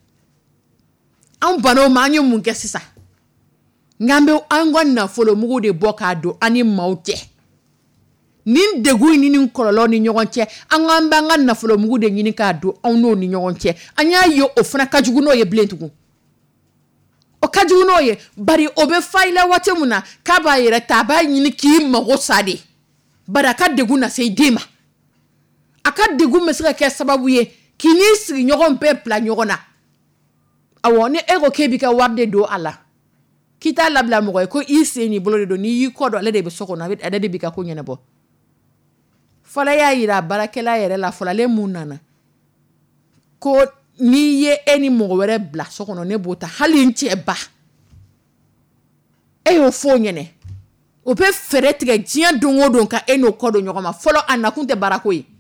an banaw ma an ye mun kɛ sisan nka an ka nafolo mugu de bɔ k'a don an ni maaw cɛ nin degun ni kɔlɔlɔ ni ɲɔgɔn cɛ an b'an ka nafolo mugu de ɲini k'a don anw n'o ni ɲɔgɔn cɛ an y'a ye o fana ka jugu n'o ye bilen tugun o ka jugu n'o ye bari o bɛ fa i la waati min na k'a b'a yɛrɛ ta a b'a ɲini k'i mago sa de bari a ka degun na se i den ma a ka degun bɛ se ka kɛ sababu ye k'i n'i sigiɲɔgɔn bɛɛ bila ɲɔgɔn na awɔ ni ko k'e b'i ka wari de don a la k'i t'a labila mɔgɔ ye ko i sen n'i bolo de don n'i y'i kɔ dɔn ale de bɛ so kɔnɔ ale de b'i ka ko ɲɛnabɔ fɔlɔ y'a yira baarakɛla yɛrɛ la fɔlɔ ale mun nana ko n'i ye ni mɔgɔ wɛrɛ bila so kɔnɔ ne b'o ta hali n cɛ ba y'o fɔ o ɲɛnɛ o bɛ fɛɛrɛ tigɛ diɲɛ don o don ka n'o kɔ don ɲɔgɔn ma fɔlɔ a nakun tɛ baarako ye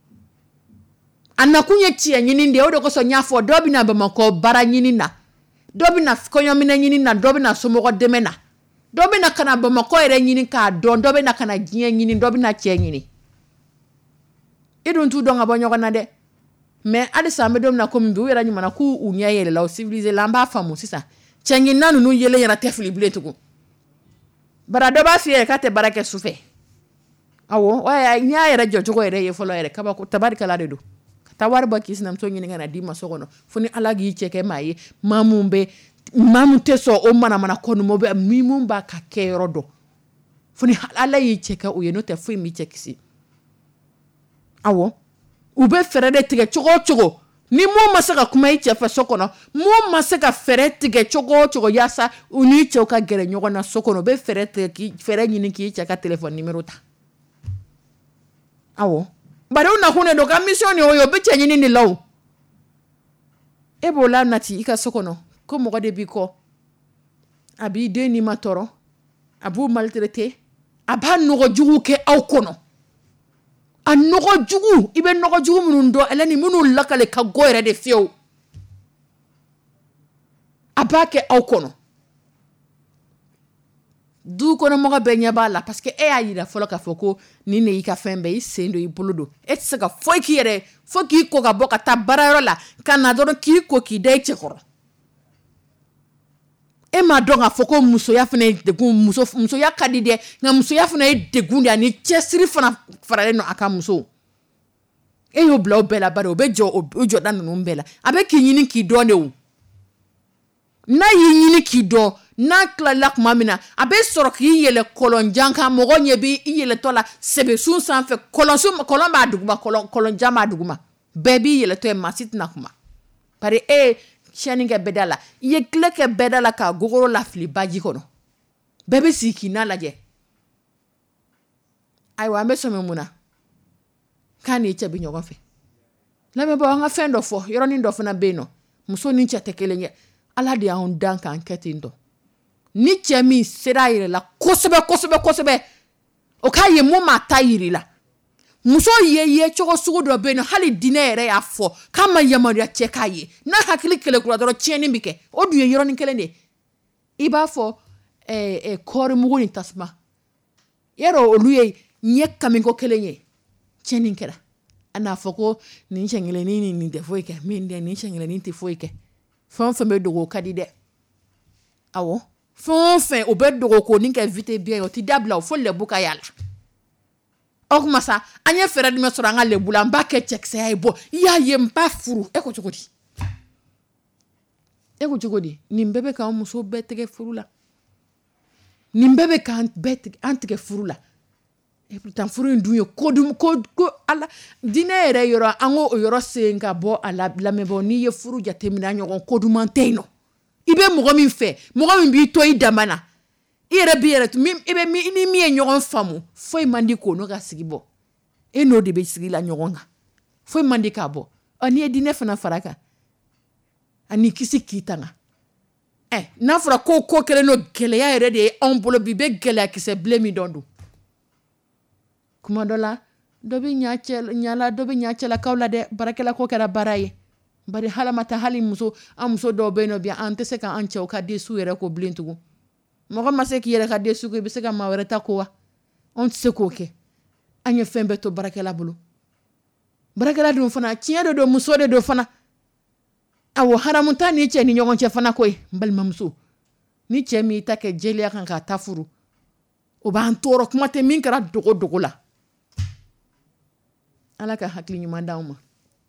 a nakun ye tiɲɛ ɲini de ye o de kosɔn n y'a fɔ dɔw bɛ na Bamakɔ baara ɲini na dɔw bɛ na kɔɲɔminɛ ɲini na dɔw bɛ na somɔgɔ dɛmɛ na dɔw bɛ na ka na Bamakɔ yɛrɛ ɲini k'a dɔn dɔw bɛ na ka na diɲɛ ɲini dɔw bɛ na cɛ ɲini i dun t'u dɔn ka bɔ ɲɔgɔn na dɛ mais halisa an bɛ don min na komi bi u yɛrɛ ɲuman k'u ɲɛ yɛlɛla o civilisé la an b'a faamu sisan cɛɲinina ninnu yelen yɛrɛ tɛ fili bilen tugun bara dɔ b'a f'i ye k'a tɛ baara kɛ sufɛ awɔ n y'a yɛrɛ jɔcogo yɛrɛ ye fɔlɔ yɛrɛ kabako tabarikala de don ka taa wari bɔ k'i sinamuso ɲini ka na d'i ma so kɔnɔ fo ni ala k'i cɛ kɛ maa ye maa mun tɛ sɔn o manamana ko ninnu bɛ min b'a ka kɛ yɔrɔ dɔn fo ni ala y'i cɛ kɛ o ye n'o tɛ foyi m'i cɛ kisi awɔ u bɛ fɛɛrɛ de tigɛ cogo o cogo ni mun ma se ka kuma i cɛ fɛ so kɔnɔ mun ma se ka fɛɛrɛ tigɛ cogo o cogo yaasa u ni cɛw ka gɛrɛ ɲɔgɔn na so kɔnɔ u bɛ fɛɛrɛ ɲini k'i cɛ ka téléphone numéro ta awɔ bari u nakun de don ka mission de o ye o bɛ cɛ ɲini de la o e b'o la nati i ka so kɔnɔ ko mɔgɔ de b'i kɔ a b'i den ni ma tɔɔrɔ a b'u maltraiter a b'a nɔgɔ jugu kɛ aw kɔnɔ a nɔgɔ jugu i bɛ nɔgɔ jugu minnu dɔn ale ni minnu lakale ka go yɛrɛ de fiyewu a b'a kɛ aw kɔnɔ du kɔnɔ mɔgɔ bɛɛ ɲɛ b'a la parce que e y'a yira fɔlɔ k'a fɔ ko nin de y'i ka fɛn bɛɛ i sen don i bolo don e tɛ se ka foyi k'i yɛrɛ fo k'i ko ka bɔ ka taa baarayɔrɔ la ka na dɔrɔn k'i ko k'i da i cɛ kɔrɔ e m'a dɔn k'a fɔ ko musoya fana ye degun musoya ka di dɛ nka musoya fana ye degun de ani cɛsiri fana faralen don a ka muso e y'o bila o bɛɛ la bari o bɛ jɔ o jɔda ninnu bɛɛ la a bɛ k'i ɲini k'i dɔn de o n'a y'i ɲini k'i dɔn n'a tilala tuma min na a bɛ sɔrɔ k'i yɛlɛ kɔlɔnjan kan mɔgɔ ɲɛ bɛ i yɛlɛtɔ la sɛbɛsun sanfɛ kɔlɔn b'a duguma kɔlɔnjan b'a duguma bɛɛ b'i yɛlɛtɔ ye maa si tɛna kuma bari e tiɲɛni kɛ bɛɛ da la i ye tile kɛ bɛɛ da la k'a gogoro lafili baji kɔnɔ bɛɛ bɛ sigi k'i n'a lajɛ ayiwa an bɛ sɔmi mun na k'a n'i cɛ bɛ ɲɔgɔn fɛ lamɛnbaaw an ka fɛn dɔ fɔ yɔrɔnin dɔ fana bɛ yen nɔ muso ni cɛ tɛ kelen ye ala de y'anw dan k'an kɛ ten tɔ ni cɛ min sera a yɛrɛ la kosɛbɛ kosɛbɛ kosɛbɛ o k'a ye mun maa ta yiri la muso ye cogo sugu dɔ bɛ yen nɔ hali diinɛ yɛrɛ y'a fɔ k'a ma yamaruya cɛ k'a ye n'a hakili kɛlɛkura dɔrɔn tiɲɛni bɛ kɛ o dun ye yɔrɔnin kelen de ye i b'a fɔ kɔɔri mugu ni tasuma yarɔ olu ye ɲɛ kamiko kelen ye tiɲɛni kɛra a n'a fɔ ko nin cɛnkɛlɛnin ni nin tɛ foyi kɛ min tɛ nin cɛnkɛlɛnin tɛ foyi kɛ fɛn o fɛn bɛ dogo o ka di dɛ awɔ fɛn o fɛn o bɛ dogo ko nin kɛ vite bien o tɛ dabila o fo lɛbu ka y'a la o kuma sa an ye fɛɛrɛ jumɛn sɔrɔ an ka lɛbu la an b'a kɛ cɛkisɛya ye bɔ i y'a ye n b'a furu e ko cogo di nin bɛɛ bɛ k'an muso bɛɛ tigɛ furu la nin bɛɛ bɛ k'an tigɛ furu la et pourtant furu dun ye ko ala dine yɛrɛ yɔrɔ an ko o yɔrɔ sen ka bɔ a lamɛnbɔ n'i ye furu jatemina ɲɔgɔn ko duman tɛ yen nɔ i bɛ mɔgɔ min fɛ mɔgɔ min b'i to i dama na i yɛrɛ b'i yɛrɛ ni min ye ɲɔgɔn faamu foyi man di k'o n'o ka sigi bɔ e n'o de bɛ sigi la ɲɔgɔn kan foyi man di k'a bɔ n'i ye diinɛ fana fara kan ani kisi k'i tanga n'a fɔra ko kɛlen no gɛlɛya yɛrɛ de ye anw bolo bi bɛ gɛlɛya kisɛ bilen min dɔn don kuma dɔ la dɔ bɛ ɲala dɔ bɛ ɲa cɛlakaw la dɛ baarakɛla ko kɛra baara ye bari halamata hali an muso dɔw bɛ yen nɔ bi an tɛ se ka an cɛw ka densu yɛrɛ ko bilen tugun mɔgɔ ma se k'i yɛrɛ ka densu ko i bɛ se ka maa wɛrɛ ta ko wa anw tɛ se k'o kɛ an ye fɛn bɛɛ to baarakɛla bolo baarakɛla dun fana tiɲɛ de don muso de don fana awɔ haramu t'a ni cɛ ni ɲɔgɔn cɛ fana koyi n balimamuso ni cɛ min ta kɛ jeliya kan k'a ta furu o b'an tɔɔrɔ kuma tɛ min kɛra dogo la ala ka hakili ɲuman d'anw ma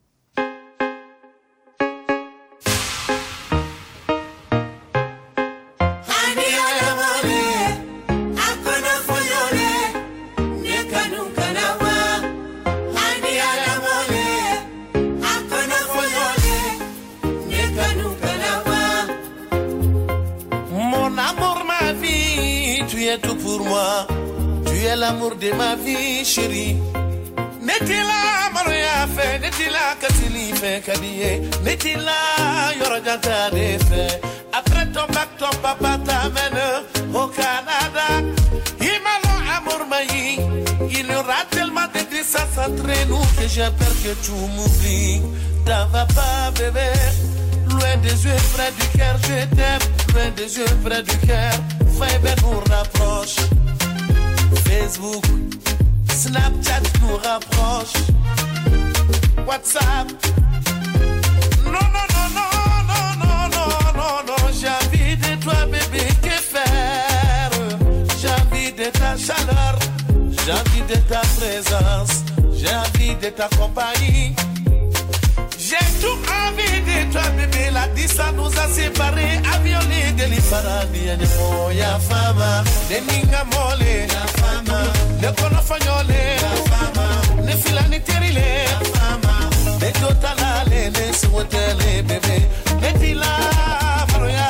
Tout pour moi, tu es l'amour de ma vie, chérie. Netila maroya fe, netila katili fe kadiye, netila yorajanta de fe. Après ton bac, ton papa t'amène au Canada. Imalo amour maï, il y aura tellement de distance entre nous que j'ai peur que tu m'oublies. T'en vas pas, bébé. Loin des yeux, près du cœur, je t'aime. Loin des yeux, près du cœur. Viber nous rapproche, Facebook, Snapchat nous rapproche, WhatsApp. Non, non, non, non, non, non, non, non, non, j'ai envie de toi, bébé, que faire? J'ai envie de ta chaleur, j'ai envie de ta présence, j'ai envie de ta compagnie. J'ai tout envie de toi, bébé. La distance nous a séparés. A violé de l'Ifaradi. Ya fama, de ninga mole. Ya fama, de konofagnole. Ya fama, de filani terile. Ya fama, de totalale. De suotele, bébé. De tila, maroya.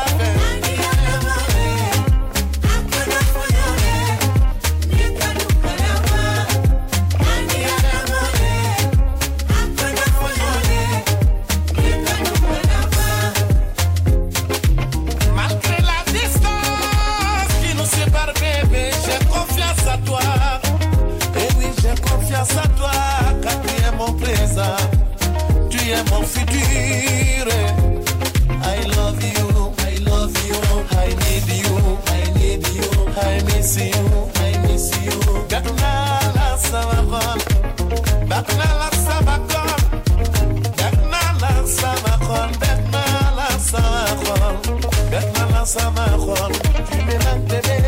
À toi, car tu es mon présent, tu es mon futur. I love you, I love you, I need you, I need you, I miss you, I miss you. Gakna la samakon, bakna la samakon, gakna la samakon, bakna la samakon, bakna la samakon. Tu me manques, bébé.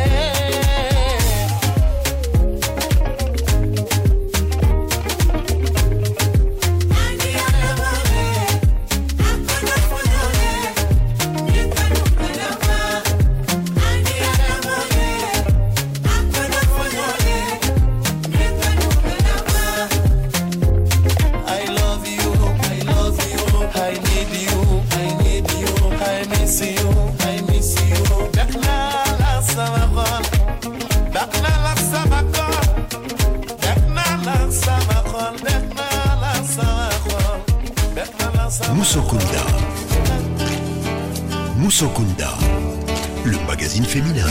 Moussokunda, le magazine féminin.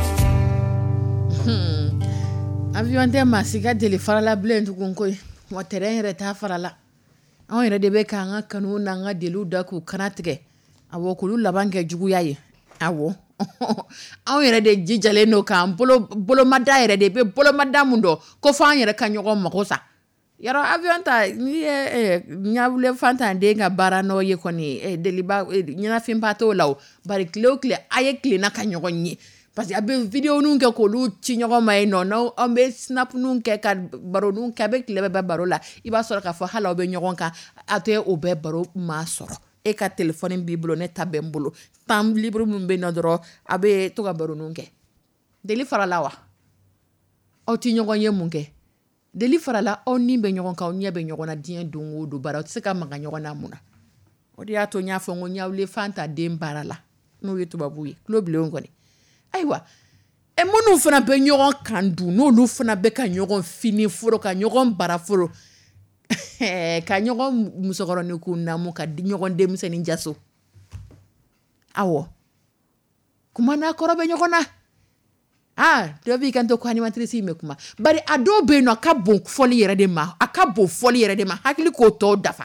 Avion tɛ maa si ka deli farala bilen tugun koyi wa terrain yɛrɛ t'a farala anw yɛrɛ de bɛ k'an ka kanu n'an ka deliw da k'u kana tigɛ awɔ k'olu laban kɛ juguya ye awɔ anw yɛrɛ de jijalen don k'an bolomada yɛrɛ de bɛ bolomada mun dɔn ko fɔ an yɛrɛ ka ɲɔgɔn mago sa yɔrɔ avion ta n'i ye ɲawule fantan den ka baara n'o ye kɔni deliba ɲɛnafinba t'o la o bari tile o tile a ye tilenna ka ɲɔgɔn ye parce que a bɛ vidéo nun kɛ k'olu ci ɲɔgɔn ma yen nɔ an bɛ snap nun kɛ ka baro nun kɛ a bɛ tile bɛɛ baro la i b'a sɔrɔ k'a fɔ hali aw bɛ ɲɔgɔn kan a tɛ o bɛɛ baro maa sɔrɔ e ka téléphone b'i bolo ne ta bɛ n bolo temps libre min bɛ yen nɔ dɔrɔn a bɛ to ka baro nun kɛ deli farala wa aw ti ɲɔgɔn ye mun kɛ deli farala aw ni bɛ ɲɔgɔn kan aw ɲɛ bɛ ɲɔgɔn na diɲɛ don o don bara aw tɛ se ka maga ɲɔgɔn na mun na o de y'a to n y'a fɔ n ko ɲawle fan ta den baara la n'o ye tubabu ye tulo bilenw kɔni ayiwa minnu fana bɛ ɲɔgɔn kan dun n'olu fana bɛ ka ɲɔgɔn fini foro ka ɲɔgɔn bara foro ka ɲɔgɔn musokɔrɔni k'u namu ka ɲɔgɔn denmisɛnnin jaso awɔ kuma n'a kɔrɔ bɛ ɲɔgɔn na dɔ b'i kan to ko animatrice mɛ kuma bari a dɔw bɛ yen nɔ a ka bon fɔli yɛrɛ de ma hakili k'o tɔw dafa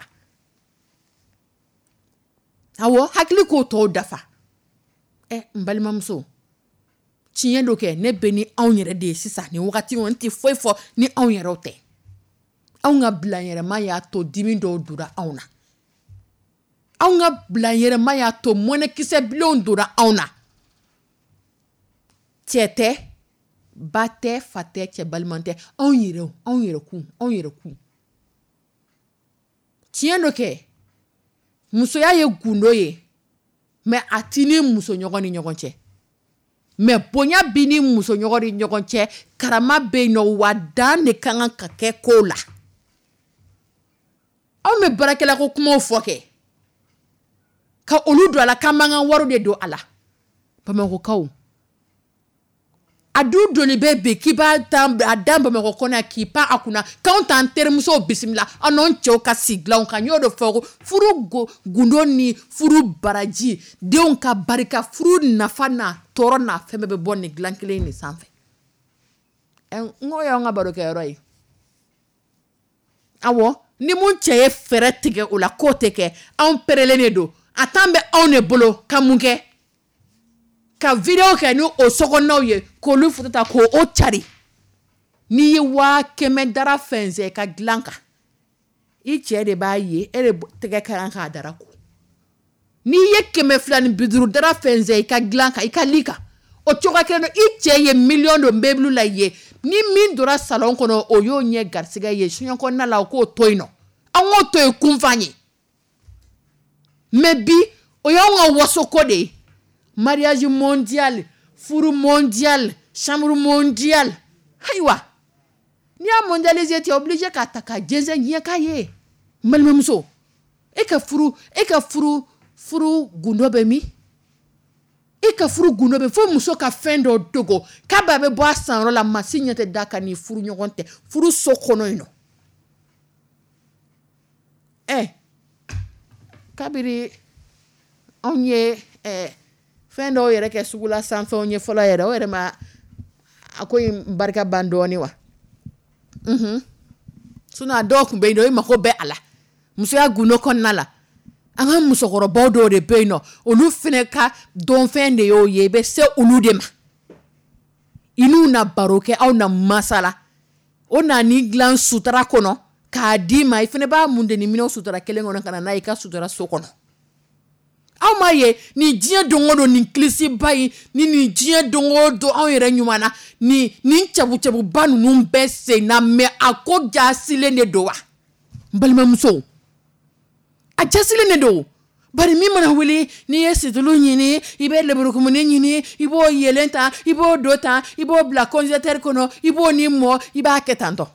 awɔ hakili k'o tɔw dafa n balimamuso tiɲɛ dɔ kɛ ne bɛ ni anw yɛrɛ de ye sisan ni wagati n tɛ foyi fɔ ni anw yɛrɛw tɛ anw ka bila yɛrɛma y'a to dimi dɔw donna anw na anw ka bila yɛrɛma y'a to mɔnɛkisɛ bilenw donna anw na cɛ tɛ ba tɛ fa tɛ cɛ balima tɛ anw yɛrɛkun tiɲɛ dɔ kɛ musoya ye gundo ye mɛ a ti ni muso ɲɔgɔn ni ɲɔgɔn cɛ mɛ bonya bi ni muso ɲɔgɔn ni ɲɔgɔn cɛ karama bɛ yen nɔ wa dan de ka kan ka kɛ ko la anw bɛ baarakɛla ko kumaw fɔ kɛ ka olu don a la k'an b'an ka wari de don a la bamakɔkaw a du doni bɛ bi k'i b'a a dan bamakɔ kɔnɔ k'i pan a kunna k'anw t'an terimusow bisimila an n'anw cɛw ka sigilanw kan n y'o de fɔ ko furu gundo ni furu baraji denw ka barika furu nafa n'a tɔɔrɔ n'a fɛn bɛɛ bɛ bɔ nin dilan kelen de sanfɛ n ko y'anw ka barokɛyɔrɔ ye awɔ ni mun cɛ ye fɛɛrɛ tigɛ o la k'o tɛ kɛ anw pɛrɛlen de don a tan bɛ anw de bolo ka mun kɛ ka video kɛ ni o sokɔnɔw ye k'olu foto ta k'o cari n'i ye 100 dara fɛnsɛ ka dilan kan i cɛ de b'a ye e de tɛgɛ ka kan k'a dara ko n'i ye 250 dara fɛnsɛ i ka dilan kan i ka li kan o cogo kelen do i cɛ ye million do mbeblu la ye ni min dora salon kɔnɔ o y'o ɲɛ garisɛgɛ ye suɲɛ kɔnɔna la o k'o to yen nɔ an k'o to yen kunfan ye mais bi o y'anw ka wasoko de ye mariage mondial furu mondial chambre mondial ayiwa n'i y'a mondialiser tu es obligé k'a ta ka jɛnsɛn diɲɛ k'a ye balimamuso e ka furu gundo bɛ min e ka furu gundo bɛ fo muso ka fɛn dɔ dogo k'a ba bɛ bɔ a sanyɔrɔ la masi ɲɛ tɛ da kan ni furu ɲɔgɔn tɛ furu so kɔnɔ yen nɔ kabiri anw ye fɛn dɔw yɛrɛ kɛ sugu la sanfɛw ye fɔlɔ yɛrɛ o yɛrɛ ma a ko in barika ban dɔɔni wa sinon a dɔw tun bɛ yen nɔ i mako bɛ a la musoya gundo kɔnɔna la an ka musokɔrɔbaw dɔw de bɛ yen nɔ olu fana ka dɔnfɛn de y'o ye i bɛ se olu de ma i n'u na baro kɛ aw na masala o na ni dilan sutura kɔnɔ k'a d'i ma i fana b'a mun de ni minɛw sutura kelen kɔnɔ ka na n'a ye i ka sutura so kɔnɔ aw m'a ye ni diɲɛ don o don nin kilisiba in ni nin diɲɛ don o don anw yɛrɛ ɲuman na nin cɛbucɛbuba ninnu bɛɛ sen na mɛ a ko jasilen de don wa n balimamuso a jasilen de don bari min mana wuli n'i ye situlu ɲini i bɛ leburukumuni ɲini i b'o yelen ta i b'o do ta i b'o bila congélateur kɔnɔ i b'o ni mɔ i b'a kɛ tantɔ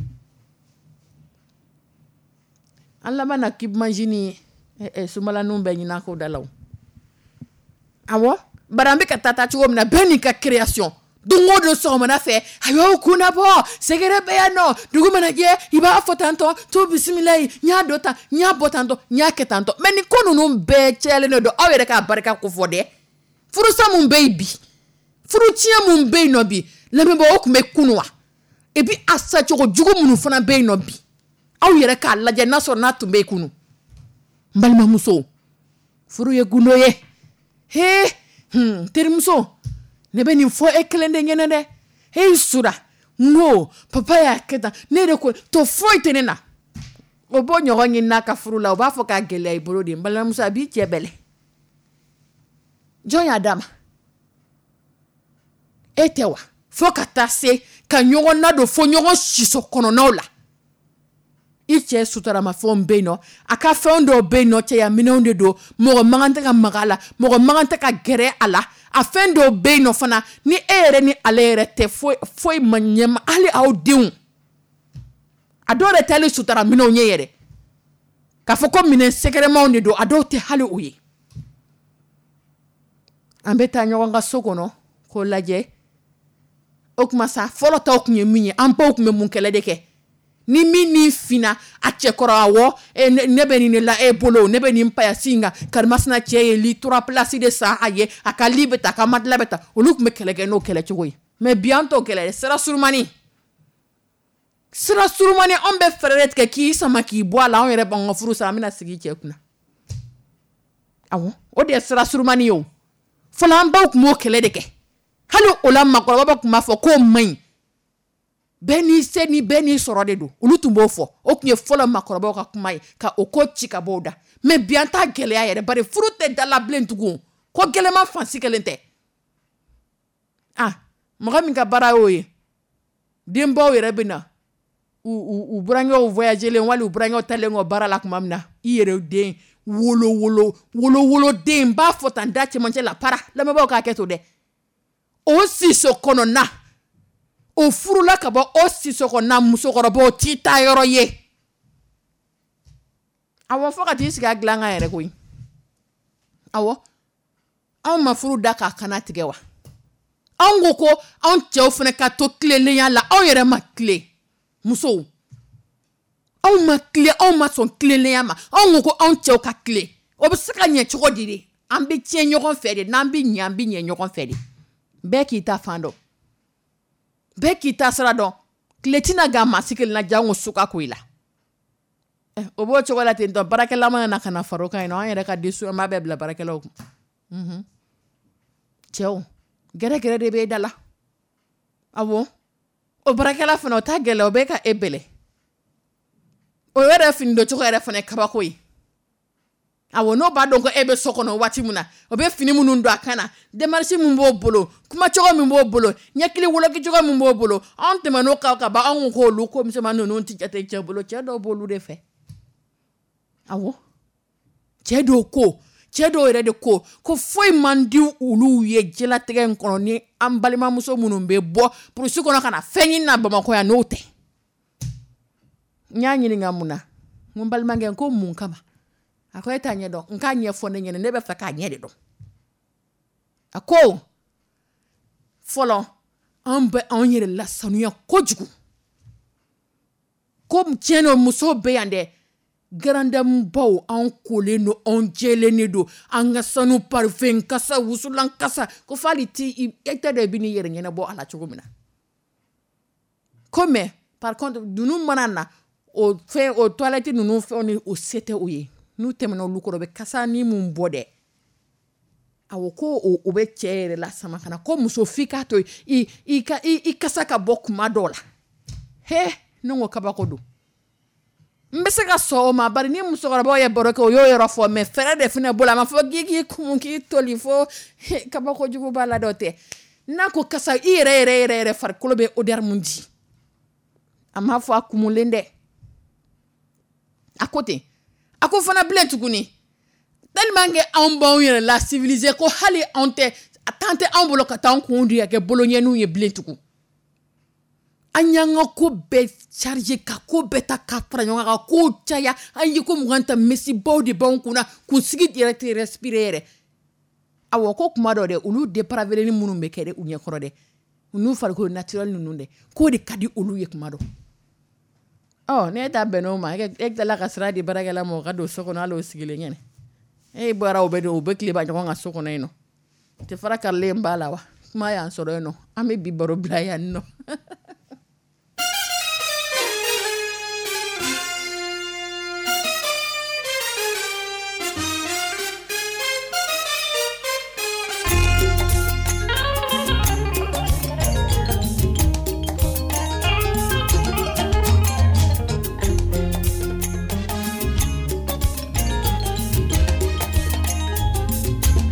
an laban na kibmanjini sumalanun bɛ ɲina ko da la awɔ bari an bɛ ka taa cogo min na bɛɛ n'i ka création don o don sɔgɔmada fɛ a y'o kunna bɔ sɛgɛrɛ bɛ yan nɔ dugu mana jɛ i b'a fɔ tantɔ to bisimila n y'a dɔ ta n y'a bɔ tantɔ n y'a kɛ tantɔ mais nin ko ninnu bɛɛ cɛyalen don aw yɛrɛ k'a barika ko fɔ dɛ furusa mun bɛ yen bi furu tiɲɛ mun bɛ yen nɔ bi lamɛnbagaw tun bɛ kunu wa et puis a sacogo jugu minnu fana bɛ yen nɔ bi aw yɛrɛ k'a lajɛ n'a sɔrɔ n'a tun bɛ yen kunu n balimamuso furu ye gundo ye terimuso ne bɛ nin fɔ e kelen de ɲɛna dɛ sura n ko papa y'a kɛ tan ne yɛrɛ ko to foyi tɛ ne na o b'o ɲɔgɔn ɲini n'a ka furu la o b'a fɔ k'a gɛlɛya i bolo de n balimamuso a b'i cɛ bɛlɛ jɔn y'a d'a ma e tɛ wa fo ka taa se ka ɲɔgɔn nadon fo ɲɔgɔn siso kɔnɔnaw la i cɛ sutura ma fɛnw bɛ yen nɔ a ka fɛn dɔw bɛ yen nɔ cɛya minɛnw de don mɔgɔ mankan tɛ ka maga a la mɔgɔ mankan tɛ ka gɛrɛ a la a fɛn dɔw bɛ yen nɔ fana ni e yɛrɛ ni ale yɛrɛ tɛ foyi ma ɲɛma hali aw denw a dɔw yɛrɛ tɛ hali sutura minɛnw ye yɛrɛ k'a fɔ ko minɛn sɛgɛrɛmanw de don a dɔw tɛ hali o ye an bɛ taa ɲɔgɔn ka so kɔnɔ k'o lajɛ o kuma sa fɔlɔ taw tun ye min ye an baw tun bɛ mun kɛlɛ de kɛ ni min ni fina a cɛkɔrɔ awɔ ne bɛ nin de la e bolo ne bɛ nin payasi in kan karimasina cɛ ye li 3 place de sa a ye a ka li bɛ ta a ka madila bɛ ta olu tun bɛ kɛlɛ kɛ n'o kɛlɛ cogo ye mais bi an t'o kɛlɛ sira surumani an bɛ fɛɛrɛ tigɛ k'i sama k'i bɔ a la an yɛrɛ b'an ka furu sa an bɛna sigi cɛ kunna awɔ o de ye sira surumani ye o fɔlɔ an baw tun b'o kɛlɛ de kɛ hali o la makɔrɔba tun b'a fɔ k'o man ɲi bɛɛ n'i se ni bɛɛ n'i sɔrɔ de don olu tun b'o fɔ o tun ye fɔlɔ makɔrɔbaw ka kuma ye ka o ko ci ka bɔ o da mais bi an t'a gɛlɛya yɛrɛ bari furu tɛ da la bilen tugun ko gɛlɛman fansi kelen tɛ mɔgɔ min ka baara y'o ye denbaw yɛrɛ bɛ na u burankɛw voyagelen wali u burankɛw talen kɔ baara la tuma min na i yɛrɛ den wolo den b'a fɔ tan da cɛmancɛ la para lamɛnbaaw k'a kɛ to dɛ o siso kɔnɔna o furula ka bɔ o siso kɔnɔna musokɔrɔbaw t'i ta yɔrɔ ye awɔ fɔ ka t'i sigi a dilan kan yɛrɛ koyi awɔ anw ma furu da k'a kana tigɛ wa anw ko anw cɛw fana ka to tilelenya la anw yɛrɛ ma tile musow anw ma sɔn tilelenya ma anw ko anw cɛw ka tile o bɛ se ka ɲɛ cogo di de an bɛ tiɲɛ ɲɔgɔn fɛ de n'an bɛ ɲɛ an bɛ ɲɛ ɲɔgɔn fɛ de bɛɛ k'i ta fan dɔn bɛɛ k'i ta sira dɔn tile tɛna gan maa si kelen na jango suka ko i la o b'o cogo la ten tɔ baarakɛla ma na ka na faro kan yen nɔ an yɛrɛ ka desu an b'a bɛɛ bila baarakɛlaw kun cɛw gɛrɛgɛrɛ de bɛ e da la awɔ o baarakɛla fana o t'a gɛlɛ o bɛ ka e bɛlɛ o yɛrɛ fini dɔ cogo yɛrɛ fana ye kabako ye awɔ n'o b'a dɔn ko e bɛ so kɔnɔ waati min na o bɛ fini minnu don a kan na démarche min b'o bolo kuma cogo min b'o bolo ɲɛkili woloki cogo min b'o bolo anw tɛmɛn'o kan ka ban anw ko olu ko misɛnmanin ninnu tɛ jate cɛ bolo cɛ dɔw b'olu de fɛ awɔ cɛ dɔw yɛrɛ de ko foyi man di olu ye jɛlatigɛ in kɔnɔ ni an balimamuso minnu bɛ bɔ purusi kɔnɔ ka na fɛn ɲini na Bamakɔ yan n'o tɛ n y'a ɲininka mun na n balimakɛ ko mun kama a ko e t'a ɲɛ dɔn n k'a ɲɛfɔ ne ɲɛna ne bɛ fɛ k'a ɲɛ de dɔn a ko fɔlɔ an bɛ anw yɛrɛ lasanuya kojugu ko tiɲɛ muso bɛ yan dɛ garandamubaw anw kolen don anw jɛlen don an ka sanu parfum kasa wusulan kasa ko f'ali e tɛ dɔ i bɛ n'i yɛrɛ ɲɛnabɔ a la cogo min na ko mais par contre dunun mana na o toilette ninnu fɛnw ni o se tɛ o ye n'u tɛmɛna olu kɔrɔ bɛ kasa ni mun bɔ dɛ awɔ ko o bɛ cɛ yɛrɛ la sama kana ko muso f'i k'a to i kasa ka bɔ kuma dɔw la ne ko kabako don n bɛ se ka sɔn o ma bari ni musokɔrɔbaw ye baro kɛ o y'o yɔrɔ fɔ mais fɛrɛ de fana bolo a ma fɔ k'i kun k'i toli fo kabako jugu b'a la dɔ tɛ n'a ko kasa i yɛrɛ farikolo bɛ odeur mun di a m'a fɔ a kumulen dɛ a ko ten a ko fana bilen tuguni tellement que anw b'anw yɛrɛ la civiliser ko hali anw tɛ a tan tɛ anw bolo ka taa an kun di ka kɛ boloɲɛninw ye bilen tugun an y'an ka ko bɛɛ charger ka ko bɛɛ ta ka fara ɲɔgɔn kan ka ko caya an ye ko mugan ta mesibaw de b'anw kunna k'u sigi yɛrɛ tɛ respirer yɛrɛ awɔ ko kuma dɔ dɛ olu dépraveleni minnu bɛ kɛ dɛ u ɲɛkɔrɔ dɛ u n'u farikolo naturel ninnu dɛ k'o de ka di olu ye kuma dɔ ne ta bɛnn'o ma e tilala ka sira di baarakɛla ma o ka don so kɔnɔ hali o sigilen ɲɛna e bɔra o bɛ tileba ɲɔgɔn ka so kɔnɔ yen nɔ tɛ fara karilen b'a la wa kuma y'an sɔrɔ yen nɔ an bɛ bi baro bila yan nɔ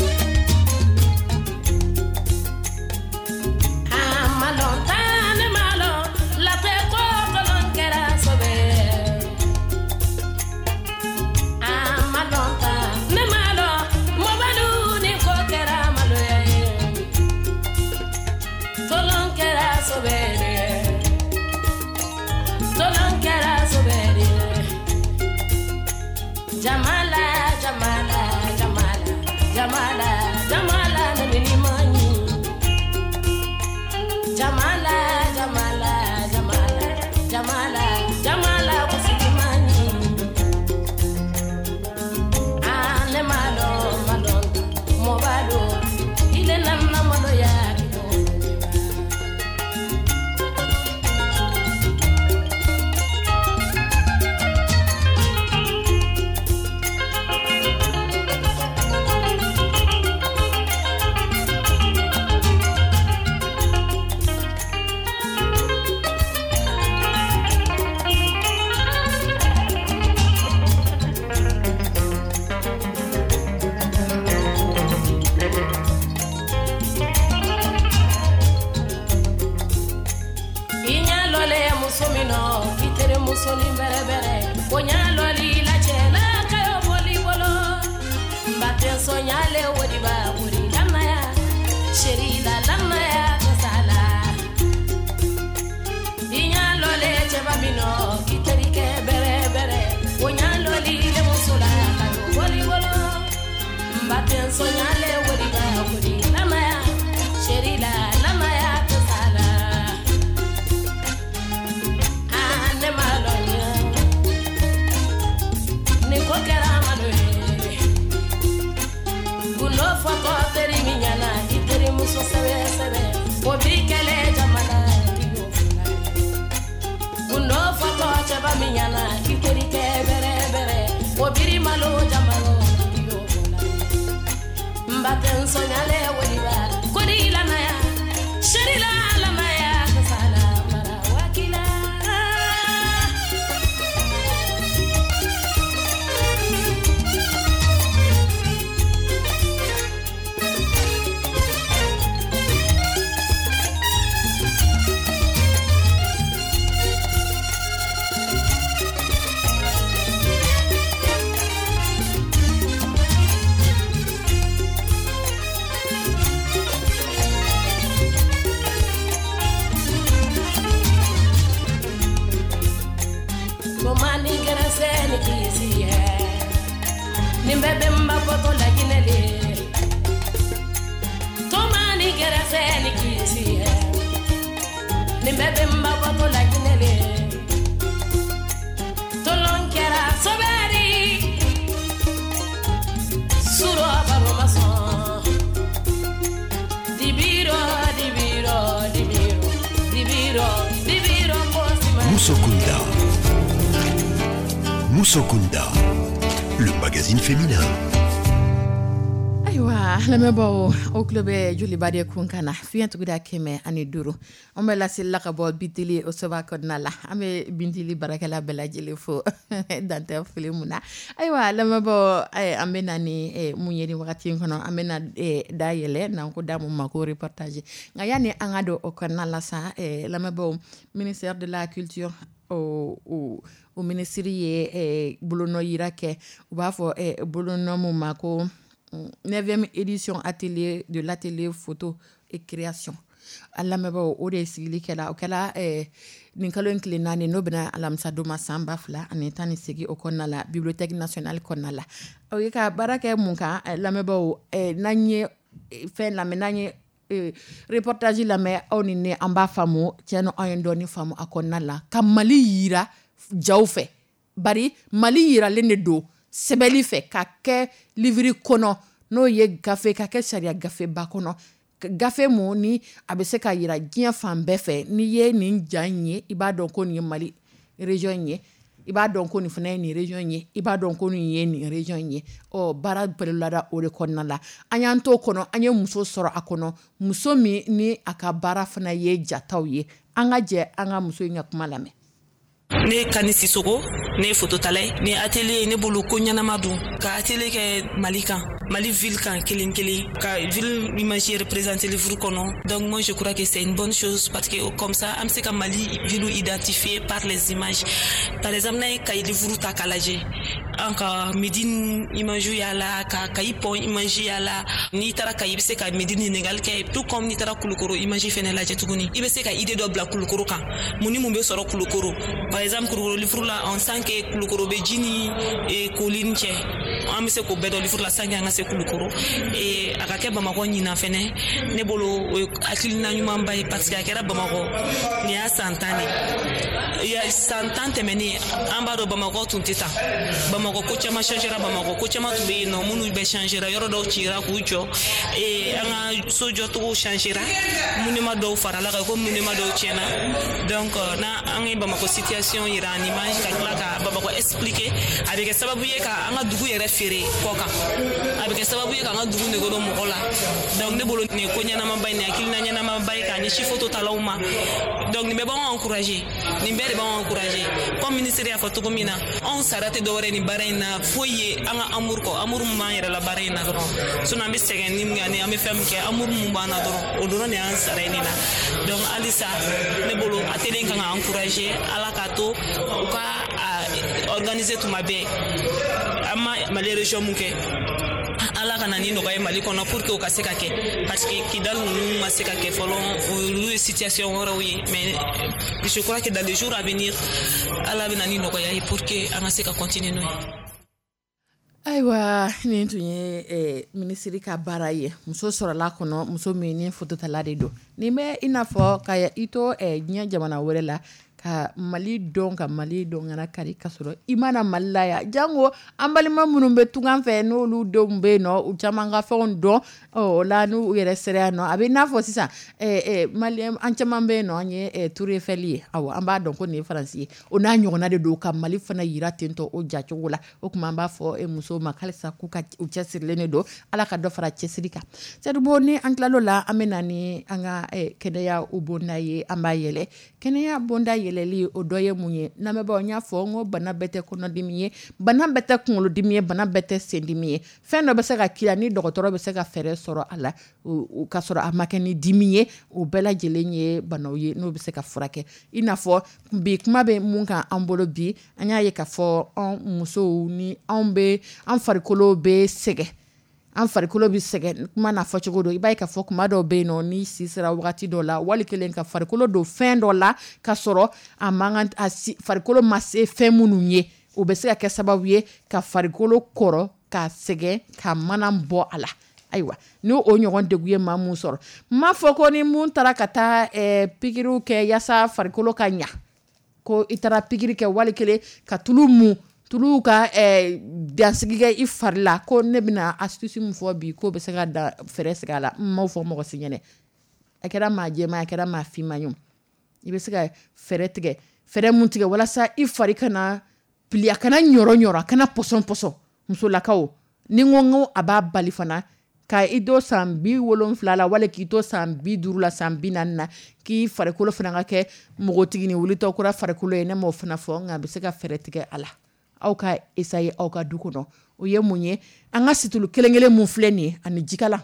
Malonta Musokunda, le magazine féminin. Aywa, lamebo au club Juli Bade Kunkana, fiantu guda keme ani duru. On me laisse la kabol bitili o soba kodnala. Ame bintili barakala bela jili fo dante filimuna. Aywa, lamebo amena ni munyeri wakati nkono amena dayele na nkoda mu mako reportage. Ngayani angado okonala sa lamebo ministère de la culture au ministère bolono yirake ou ba fo bolono mu mako 9e édition atelier de l'atelier photo et création alla mebo o de sigili kala o kala ninkalo inclinani no bena alamsa doma samba fla anetani sigi o konala bibliothèque nationale konala o yeka baraka munka la mebo nanye fen la menanye reportage la me oni ne amba famo tieno ayondoni famo akonala kam mali yira jawfe bari mali yira lene do sebeli fe ka ke livre kono no ye gafe ka ke sharia gafe ba kono gafe mo ni abese ka yira gian fan befe ni ye ni janye ibadon ko ni mali region ye ibadon ko ni fana ni region ye ibadon ko ni ye ni region ye o bara pelada o de kono la anyanto kono anye muso soro akono muso mi ni aka bara fana ye jataw ye anga je anga muso nya kuma lame ne kanisi sogo ne phototalay ne atelier ne bolo ko nyanamadu ka atelier ke malika mali ville kan kilin ka ville imagier représenter le livre kono donc moi je crois que c'est une bonne chose parce que comme ça am se ka mali ville identifié par les images par exemple na ka livre ta kalaje an ka Médine image yala ka Kayipon image yala ni tara Kayi bɛ se ka Médine ɲininkali kɛ tout comme ni tara Kulukoro image fɛnɛ lajɛ tuguni i bɛ se ka idée dɔ bila Kulukoro kan mun ni mun bɛ sɔrɔ Kulukoro par exemple Kulukoro livre la on sent que Kulukoro bɛ ji ni koli ni cɛ an bɛ se k'o bɛɛ dɔn livre la sanke an ka se Kulukoro a ka kɛ Bamakɔ ɲinan fɛnɛ ne bolo o ye hakilina ɲumanba ye parce que a kɛra Bamakɔ nin y'a san 10 de il y a san 10 tɛmɛnen an b'a dɔn Bamakɔ tun tɛ tan Bamakɔ ko caman changera Bamakɔ ko caman tun bɛ yen nɔ minnu bɛɛ changera yɔrɔ dɔw cira k'u jɔ an ka so jɔcogo changera monument dɔw farala kan ko monument dɔw tiɲɛna donc na an ye Bamakɔ situation yira en image ka tila ka Bamakɔ expliquer a bɛ kɛ sababu ye ka an ka dugu yɛrɛ feere kɔ kan a bɛ kɛ sababu ye ka an ka dugu nege don mɔgɔ la donc ne bolo nin ye ko ɲɛnamaba ye nin hakilina ɲɛnamaba ye k'a ɲɛsin photo talaw ma donc nin bɛɛ b'anw encourager nin bɛɛ de b'anw encourager comme ministre y'a fɔ cogo min na anw sara tɛ dɔwɛrɛ nin baara in na foyi ye an ka amour kɔ amour min b'an yɛrɛ la baara in na dɔrɔn sinon an bɛ sɛgɛn ni an bɛ fɛn min kɛ amour min b'an na dɔrɔn o dɔrɔn de y'an sara nin na donc halisa ne bolo atelier kan ka encourager ala k'a to u ka organiser tuma bɛɛ an ma Mali région mun kɛ ala kana ni nɔgɔya Mali kɔnɔ pour que o ka se ka kɛ parce que Kidal ninnu ma se ka kɛ fɔlɔ olu ye situation wɛrɛw ye mais je crois que dans les jours à venir ala bɛna ni nɔgɔya ye pour que an ka se ka continuer n'o ye. Ayiwa nin tun ye ministre ka baara ye muso sɔrɔla kɔnɔ muso min ni phototala de don nin bɛ i n'a fɔ ka i to diɲɛ jamana wɛrɛ la ka Mali dɔn kana kari ka sɔrɔ i mana Mali la ya jango an balima minnu bɛ tungan fɛ n'olu denw bɛ yen nɔ u caman ka fɛnw dɔn o la n'u yɛrɛ sera yan nɔ a bɛ n'a fɔ sisan Mali an caman bɛ yen nɔ an ye Tour Eiffel ye awɔ an b'a dɔn ko nin ye Faransi ye o n'a ɲɔgɔnna de don ka Mali fana yira tentɔ o jacogo la o kuma an b'a fɔ musow ma halisa k'u ka u cɛsirilen de don ala ka dɔ fara cɛsiri kan c'est-à-dire ni an tilal'o la an bɛ na ni an ka kɛnɛya bonda ye an b'a yɛlɛ kɛnɛya bonda yɛlɛli o dɔ ye mun ye lamɛnbaaw n y'a fɔ n ko bana bɛɛ tɛ kɔnɔdimi ye bana bɛɛ tɛ kunkolodimi ye bana bɛɛ tɛ sendimi ye fɛn dɔ bɛ se ka k'i la ni dɔgɔtɔrɔ bɛ se ka fɛɛrɛ sɔrɔ a la ka sɔrɔ a ma kɛ ni dimi ye o bɛɛ lajɛlen ye banaw ye n'o bɛ se ka furakɛ i n'a fɔ bi kuma bɛ mun kan an bolo bi an y'a ye k'a fɔ an musow ni an farikolo bɛ sɛgɛn an farikolo bɛ sɛgɛn kuma n'a fɔ cogo don i b'a ye k'a fɔ kuma dɔw bɛ yen nɔ ni si sera wagati dɔ la wali kelen ka farikolo don fɛn dɔ la ka sɔrɔ farikolo ma se fɛn minnu ye o bɛ se ka kɛ sababu ye ka farikolo kɔrɔ ka sɛgɛn ka mana bɔ a la ayiwa ni o ɲɔgɔn degun ye maa mun sɔrɔ n m'a fɔ ko ni mun taara ka taa pikiriw kɛ yaasa farikolo ka ɲa ko i taara pikiri kɛ wali kelen ka tulu ka dansigi kɛ i fari la ko ne bɛna astuce min fɔ bi ko bɛ se ka fɛɛrɛ sigi a la n m'o fɔ mɔgɔ si ɲɛna a kɛra maa jɛma a kɛra maa finman ye i bɛ se ka fɛɛrɛ mun tigɛ walasa i fari kana pili a kana ɲɔrɔ a kana pɔsɔn musolakaw ni n ko a b'a bali fana ka i to san 70 la wali k'i to san 50 la san 40 na k'i farikolo fana ka kɛ mɔgɔtigi ni wulitɔ kura farikolo ye ne m'o fana fɔ nka a bɛ se ka fɛɛrɛ tigɛ a la aw ka essayer aw ka du kɔnɔ o ye mun ye an ka situlu kelen-kelen mun filɛ nin ye ani jikala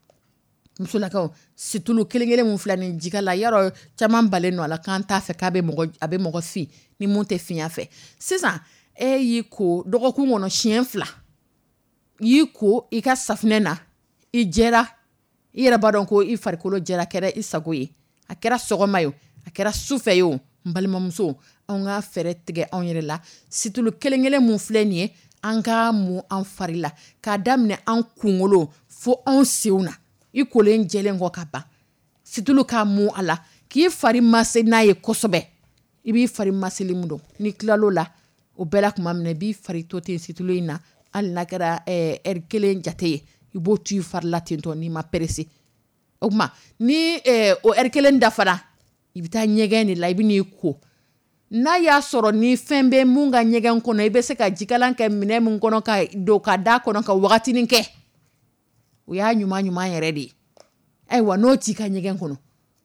musolakaw situlu kelen-kelen mun filɛ nin jikala yarɔ caman balen nɔ a la k'an t'a fɛ k'a bɛ mɔgɔ fin ni mun tɛ fiɲɛ fɛ sisan e y'i ko dɔgɔkun kɔnɔ siɲɛ 2 y'i ko i ka safinɛ na i jɛra i yɛrɛ b'a dɔn ko i farikolo jɛra kɛra i sago ye a kɛra sɔgɔma ye a kɛra sufɛ ye n balimamuso an ka fɛɛrɛ tigɛ anw yɛrɛ la situlu kelen-kelen mun filɛ nin ye an ka mun an fari la k'a daminɛ an kunkolo fo anw senw na i kolen jɛlen kɔ ka ban situlu k'a mun a la k'i fari mase n'a ye kosɛbɛ i b'i fari maseli mun dɔn ni tilal'o la o bɛɛ la tuma min na i b'i fari to ten situlu in na hali n'a kɛra ɛri kelen jate ye i b'o tu i fari la ten tɔ n'i ma perese o tuma ni o ɛri kelen dafara i bɛ taa ɲɛgɛn de la i bɛ n'i ko n'a y'a sɔrɔ ni fɛn bɛ mun ka ɲɛgɛn kɔnɔ i bɛ se ka jikalan kɛ minɛn min kɔnɔ ka don ka da kɔnɔ ka wagatinin kɛ o y'a ɲuman yɛrɛ de ye ayiwa n'o t'i ka ɲɛgɛn kɔnɔ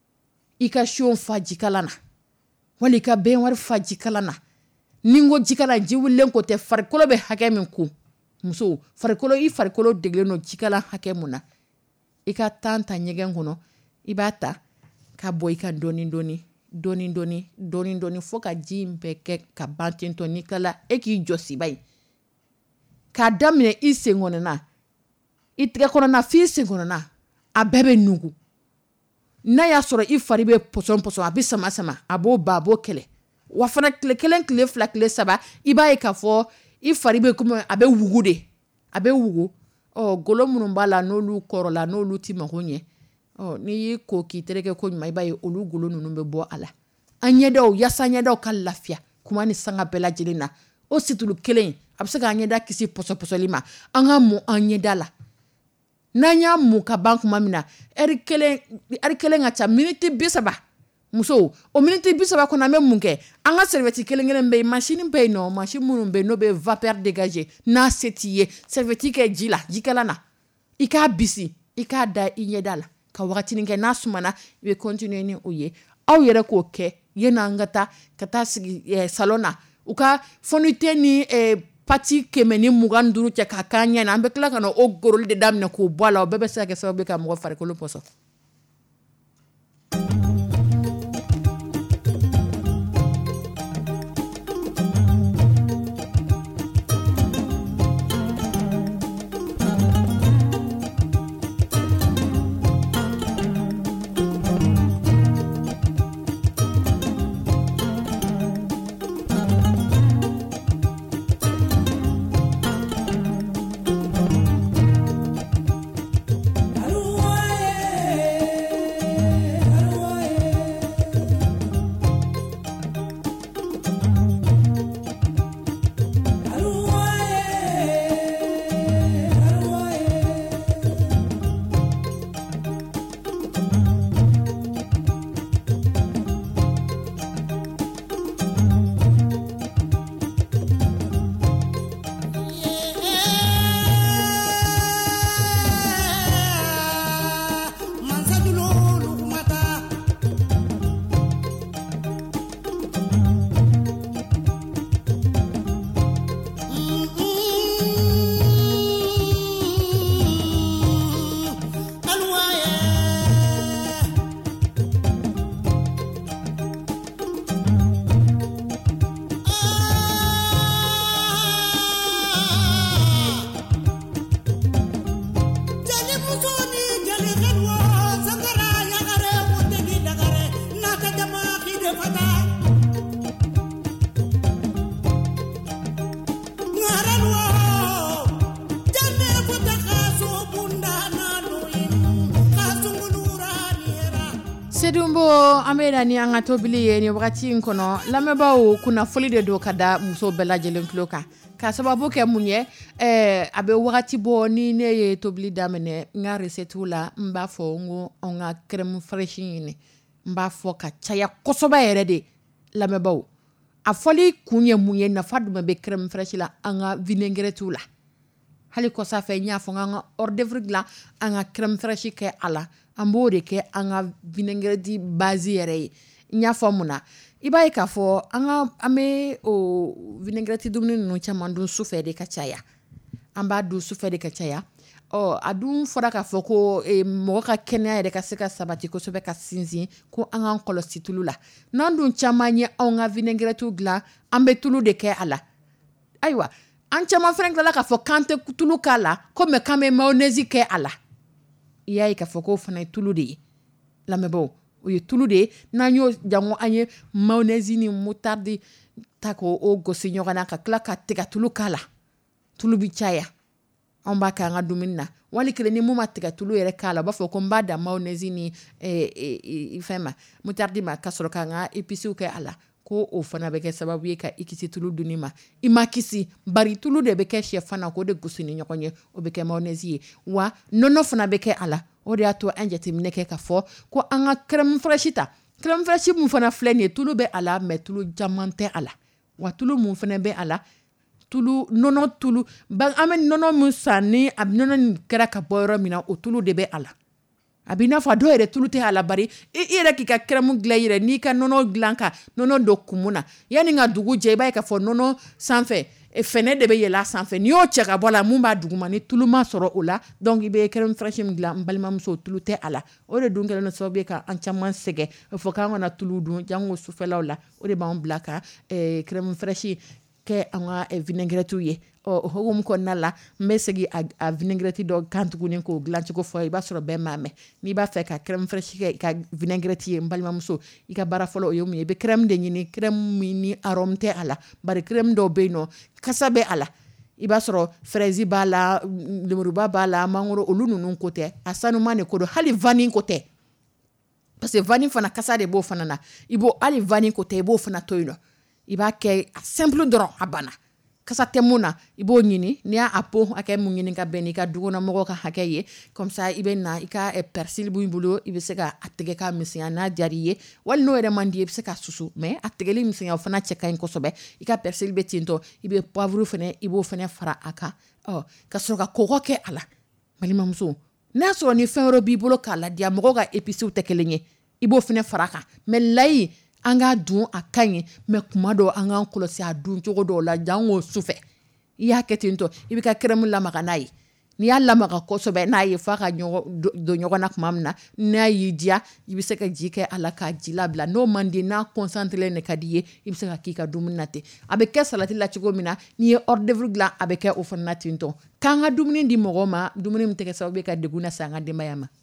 i ka siyon fa jikalan na wali i ka bɛnwari fa jikalan na ni n ko jikalan ji wulilen ko tɛ farikolo bɛ hakɛ min ko muso i farikolo degelen don jikalan hakɛ mun na i ka ta ɲɛgɛn kɔnɔ i b'a ta ka bɔ i ka dɔɔni fo ka ji in bɛɛ kɛ ka ban tentɔ n'i kala e k'i jɔ siba ye k'a daminɛ i sen kɔnɔna i tɛgɛ kɔnɔna f'i sen kɔnɔna a bɛɛ bɛ nugu n'a y'a sɔrɔ i fari bɛ pɔsɔn a bɛ sama a b'o ba a b'o kɛlɛ wa fana tile 1 tile 2 tile 3 i b'a ye k'a fɔ i fari bɛ comme a bɛ wugu de a bɛ wugu golo minnu b'a la n'olu kɔrɔla n'olu ti mako ɲɛ n'i y'i ko k'i tereke ko ɲuman i b'a ye olu golo ninnu bɛ bɔ a la an ɲɛdaw yasa ɲɛdaw ka lafiya kuma ni sanga bɛɛ lajɛlen na o situlu kelen a bɛ se k'an ɲɛda kisi pɔsɔpɔsɔli ma an ka mun an ɲɛda la n'an y'a mun ka ban kuma min na ɛri kelen ka ca miniti 30 muso o miniti 30 kɔnɔ an bɛ mun kɛ an ka serviette kelen bɛ yen machine bɛ yen nɔ machine minnu bɛ yen n'o bɛ vapeur dégager n'a se t'i ye serviette kɛ ji la jikalan na i k'a bisi i k'a da i ɲɛda la ka wagatinin kɛ n'a sumana i bɛ continuer ni o ye aw yɛrɛ k'o kɛ yan'an ka taa sigi salon na u ka fonite ni pati 125 cɛ k'a k'an ɲɛ na an bɛ tila ka na o goroli de daminɛ k'o bɔ a la o bɛɛ bɛ se ka kɛ sababu ye ka mɔgɔ farikolo pɔsɔn. Sedumbo ameda ni an ka tobili ye ni wagati in kɔnɔ lamɛnbaaw kunnafoli de don ka da muso bɛɛ lajɛlen tulo kan ka sababu kɛ mun ye a bɛ wagati bɔ ni ne ye tobili daminɛ n ka recette la n b'a fɔ n ko an ka crème fraîche ɲini n b'a fɔ ka caya kosɛbɛ yɛrɛ de lamɛnbaaw a fɔli kun ye mun ye nafa dun bɛ crème fraîche la an ka vinaigrette la hali kɔsa fɛ n y'a fɔ an ka hors d'œuvre dilan an ka crème fraîche kɛ a la an b'o de kɛ an ka vinaigrette base yɛrɛ ye n y'a fɔ mun na i b'a ye k'a fɔ an bɛ o vinaigrette dumuni ninnu caman dun sufɛ de ka caya an b'a dun sufɛ de ka caya a dun fɔra k'a fɔ ko mɔgɔ ka kɛnɛya yɛrɛ ka se ka sabati kosɛbɛ ka sinsin ko an k'an kɔlɔsi tulu la n'an dun caman ye anw ka vinaigrette dilan an bɛ tulu de kɛ a la ayiwa an caman fɛnɛ tilala k'a fɔ k'an tɛ tulu k'a la ko mɛ k'an bɛ mayonnaise kɛ a la i y'a ye k'a fɔ k'o fana ye tulu de ye lamɛnbaaw o ye tulu de ye n'an y'o jango an ye mayonnaise ni moutarde ta k'o gosi ɲɔgɔn na ka tila ka tiga tulu k'a la tulu bi caya an b'a kɛ an ka dumuni na wali kelen ni mun ma tiga tulu yɛrɛ k'a la u b'a fɔ ko n b'a da mayonnaise ni fɛn ma moutarde ma ka sɔrɔ k'an ka épices kɛ a la ko o fana bɛ kɛ sababu ye ka i kisi tulu dunni ma i ma kisi bari tulu de bɛ kɛ sɛfan na k'o de gosi ni ɲɔgɔn ye o bɛ kɛ mayonnaise ye wa nɔnɔ fana bɛ kɛ a la o de y'a to an jateminɛ kɛ k'a fɔ ko an ka crème fraîche ta crème fraîche mun fana filɛ nin ye tulu bɛ a la mɛ tulu caman tɛ a la wa tulu mun fana bɛ a la tulu nɔnɔ tulu an bɛ nɔnɔ mun san ni a nɔnɔ nin kɛra ka bɔ yɔrɔ min na o tulu de bɛ a la a b'i n'a fɔ a dɔw yɛrɛ tulu tɛ a la bari i yɛrɛ k'i ka crème dilan i yɛrɛ n'i ka nɔnɔ dilan ka nɔnɔ don kumu na yanni ka dugu jɛ i b'a ye k'a fɔ nɔnɔ sanfɛ fɛnɛ de bɛ yɛlɛ a sanfɛ n'i y'o cɛ ka bɔ a la mun b'a duguma ni tulu ma sɔrɔ o la donc i bɛ crème fraîche min dilan n balimamuso tulu tɛ a la o de dun kɛlen don sababu ye k'an caman sɛgɛn a fɔ k'an kana tulu dun jango sufɛlaw la o de b'an bila ka crème fraîche kɛ an ka vinaigrette ye o hokumu kɔnɔna la n bɛ segin a vinaigrette dɔ kan tuguni k'o dilancogo fɔ i b'a sɔrɔ bɛɛ m'a mɛn n'i b'a fɛ ka crème fraîche kɛ i ka vinaigrette ye n balimamuso i ka baara fɔlɔ o ye mun ye i bɛ crème de ɲini crème min ni arôme tɛ a la bari crème dɔw bɛ yen nɔ kasa bɛ a la i b'a sɔrɔ fraise b'a la lemuruba b'a la mangoro olu ninnu ko tɛ a sanuman de ko don hali vanille ko tɛ parce que vanille fana kasa de b'o fana na i b'o hali vanille ko tɛ i b'o fana to yen nɔ i b'a kɛ a simple dɔrɔn a banna kasa tɛ mun na i b'o ɲini n'i y'a pot hakɛ mun ɲini ka bɛn n'i ka dukɔnɔmɔgɔw ka hakɛ ye comme ça i bɛ na i ka persil b'i bolo i bɛ se ka a tigɛ k'a misɛnya n'a diyar'i ye wali n'o yɛrɛ man di i bɛ se ka susu mais a tigɛli misɛnya o fana cɛ ka ɲi kosɛbɛ i ka persil bɛ ten tɔ i bɛ poivre fana i b'o fana fara a kan ka sɔrɔ ka kɔgɔ kɛ a la balimamuso n'a sɔrɔ ni fɛn wɛrɛ b'i bolo k'a ladiya mɔgɔw ka épices tɛ kelen ye i b'o fana fara a kan mais layi an k'a dun a ka ɲi mais kuma dɔw an k'an kɔlɔsi a dun cogo dɔw la jango sufɛ i y'a kɛ ten tɔ i bɛ ka crème lamaga n'a ye n'i y'a lamaga kosɛbɛ n'a ye f'a ka don ɲɔgɔn na tuma min na n'a y'i diya i bɛ se ka ji kɛ a la k'a ji labila n'o man di n'a concentré ne ka di ye i bɛ se ka k'i ka dumuni na ten a bɛ kɛ salati la cogo min na n'i ye hors d'œuvre dilan a bɛ kɛ o fana na ten tɔ k'an ka dumuni di mɔgɔw ma dumuni min tɛ kɛ sababu ye ka degun lase an ka denbaya ma.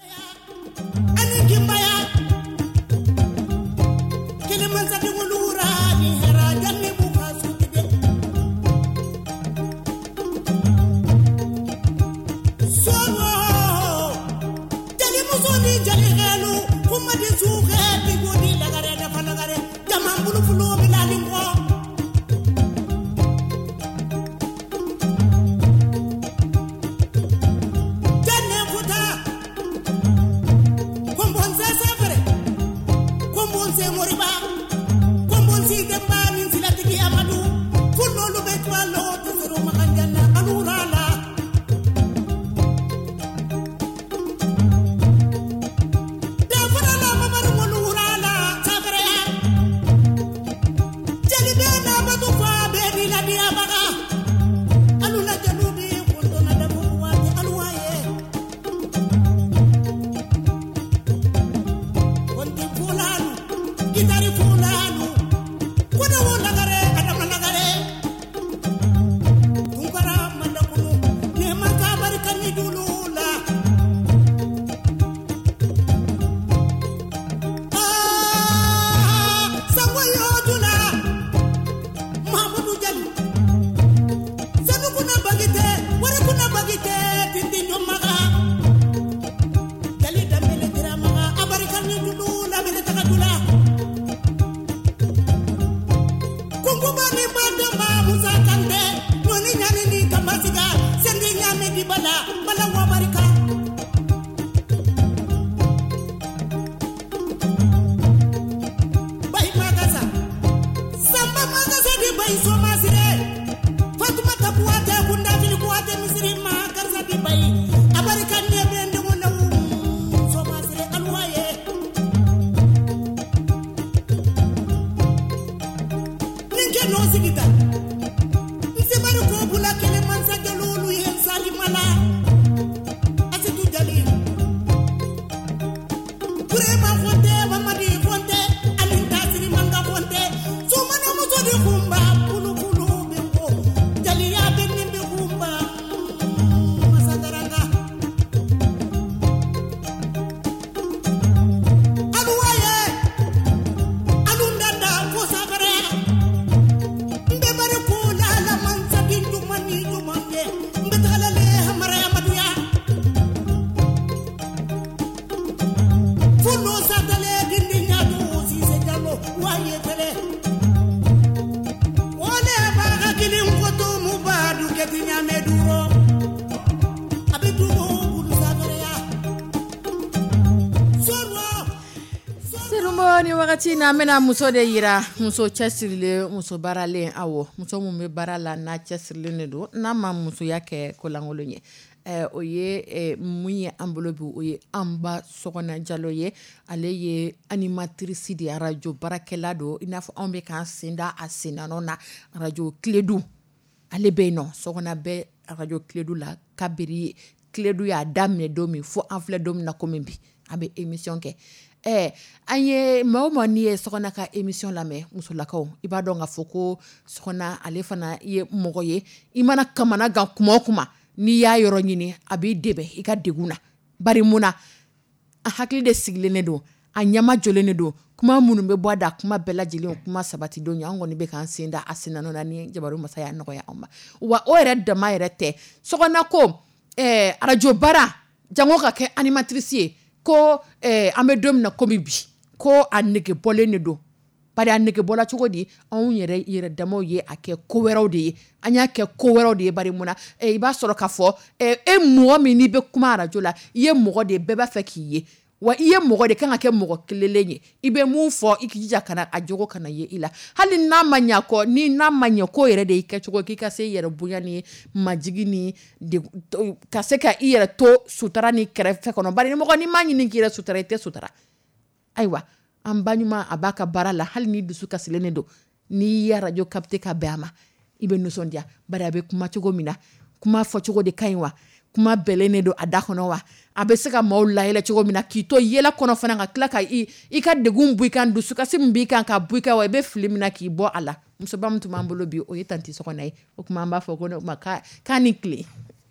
Ni wagati na mena muso de yira muso cɛsirilen muso baaralen awɔ muso mun bɛ baara la n'a cɛsirilen de don n'a ma musoya kɛ kolankolon ye o ye mun ye an bolo bi o ye Anba Sɔgɔna Jalo ye ale ye animatrice de radio baarakɛla don i n'a fɔ anw bɛ k'an sen da a sennanɔ na radio Kiledu ale bɛ yen nɔ Sɔgɔna bɛ radio Kiledu la kabiri Kiledu y'a daminɛ don min fo an filɛ don min na komi bi a bɛ émission kɛ an ye maa ni ye sokona ka émission lamɛ musolakaw I b'a dɔn ka fɔ ko sokona ale fana ye mɔgɔ ye I mana kamana gan kuma o kuma n'i y'a yɔrɔ ɲini a b'i dɛmɛ I ka degun na bari mun na a hakili de sigilen don a ɲama jɔlen don kuma minnu bɛ bɔ da kuma bɛɛ lajɛlen kuma sabati don an kɔni bɛ k'an sen da a senano na ni Jabaru Masaya nɔgɔya an ma wa o yɛrɛ dama yɛrɛ tɛ sokona ko radio bara jango ka kɛ animatrice ye ko an bɛ don min na komi bi ko a nege bɔlen de don bari a nege bɔla cogo di anw yɛrɛ damaw ye a kɛ ko wɛrɛw de ye an y'a kɛ ko wɛrɛw de ye bari mun na I b'a sɔrɔ k'a fɔ mɔgɔ min n'i bɛ kuma radio la I ye mɔgɔ de bɛɛ b'a fɛ k'i ye wa I ye mɔgɔ de kan ka kɛ mɔgɔ kelelen ye I bɛ mun fɔ I k'i jija kana a jogo kana ye I la hali n'a ma ɲɛ kɔ ni n'a ma ɲɛ ko yɛrɛ de I kɛ cogo k'i ka se yɛrɛ bonya ni majigi ni ka se ka I yɛrɛ to sutara ni kɛrɛfɛ kɔnɔ bari ni mɔgɔ ni ma ɲini k'i yɛrɛ sutara I tɛ sutara ayiwa an ba ɲuman a b'a ka baara la hali ni dusu kasilen don ni ya radio capter ka bɛn a ma I bɛ nisɔndiya bari a bɛ kuma cogo min na kuma fɔ cogo de kaɲi wa kuma bɛlenen don a da kɔnɔ wa a bɛ se ka maaw layɛlɛ cogo min na k'i to yɛlɛ kɔnɔ fana ka tila ka I ka degun bɔ I kan dusukasi min b'i kan ka bɔ I kan wa I bɛ fili min na k'i bɔ a la musoba min tun b'an bolo bi o ye tanti Sokona ye o kuma an b'a fɔ ko ne ma k'a ni tile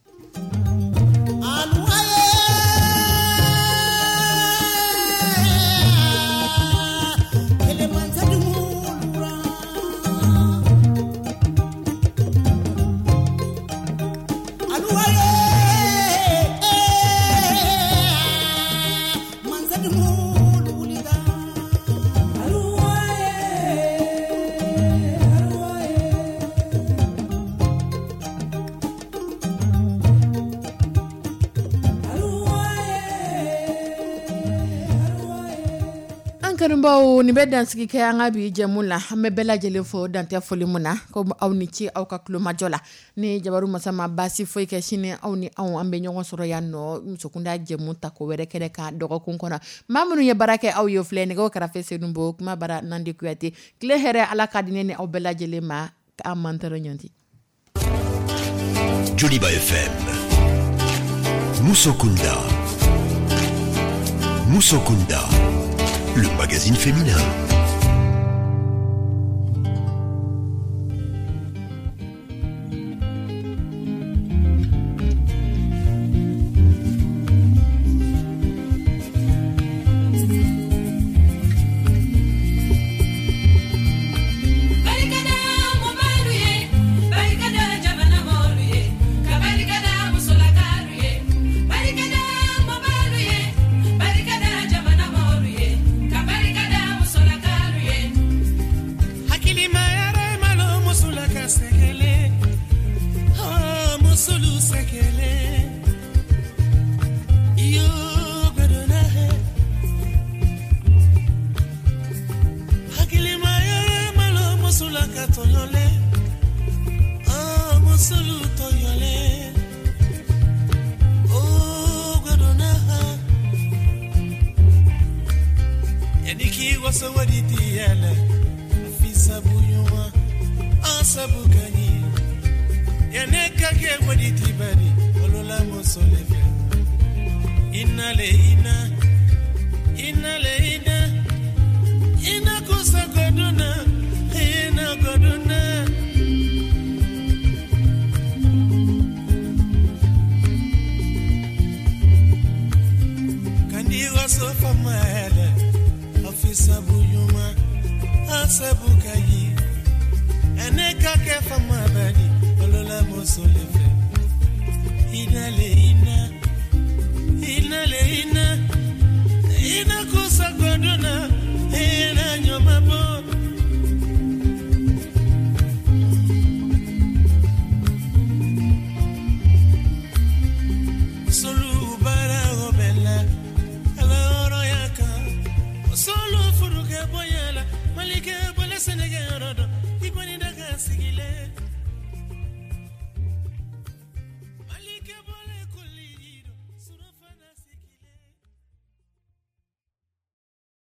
kanumbaw ni bɛ dansigi kɛ an ka bi jɛmu la an bɛ bɛɛ lajɛlen fo dantɛ foli mun na ko aw ni ci aw ka kulomajɔ la ni Jabaru Masa ma baasi foyi kɛ sini aw ni anw an bɛ ɲɔgɔn sɔrɔ yan nɔ musokunda jɛmu ta ko wɛrɛ kɛnɛ ka dɔgɔkun kɔnɔ maa minnu ye baara kɛ aw ye filɛ nɛgɛw kɛrɛfɛ Senumbo kuma bara Nandi Kuyate tile hɛrɛ Ala ka di ne ni aw bɛɛ lajɛlen ma k'an mantɔrɔ ɲɔnti Joliba FM Musokunda le magazine féminin. Malike bole Senegal rodo, ikoni daga sigile.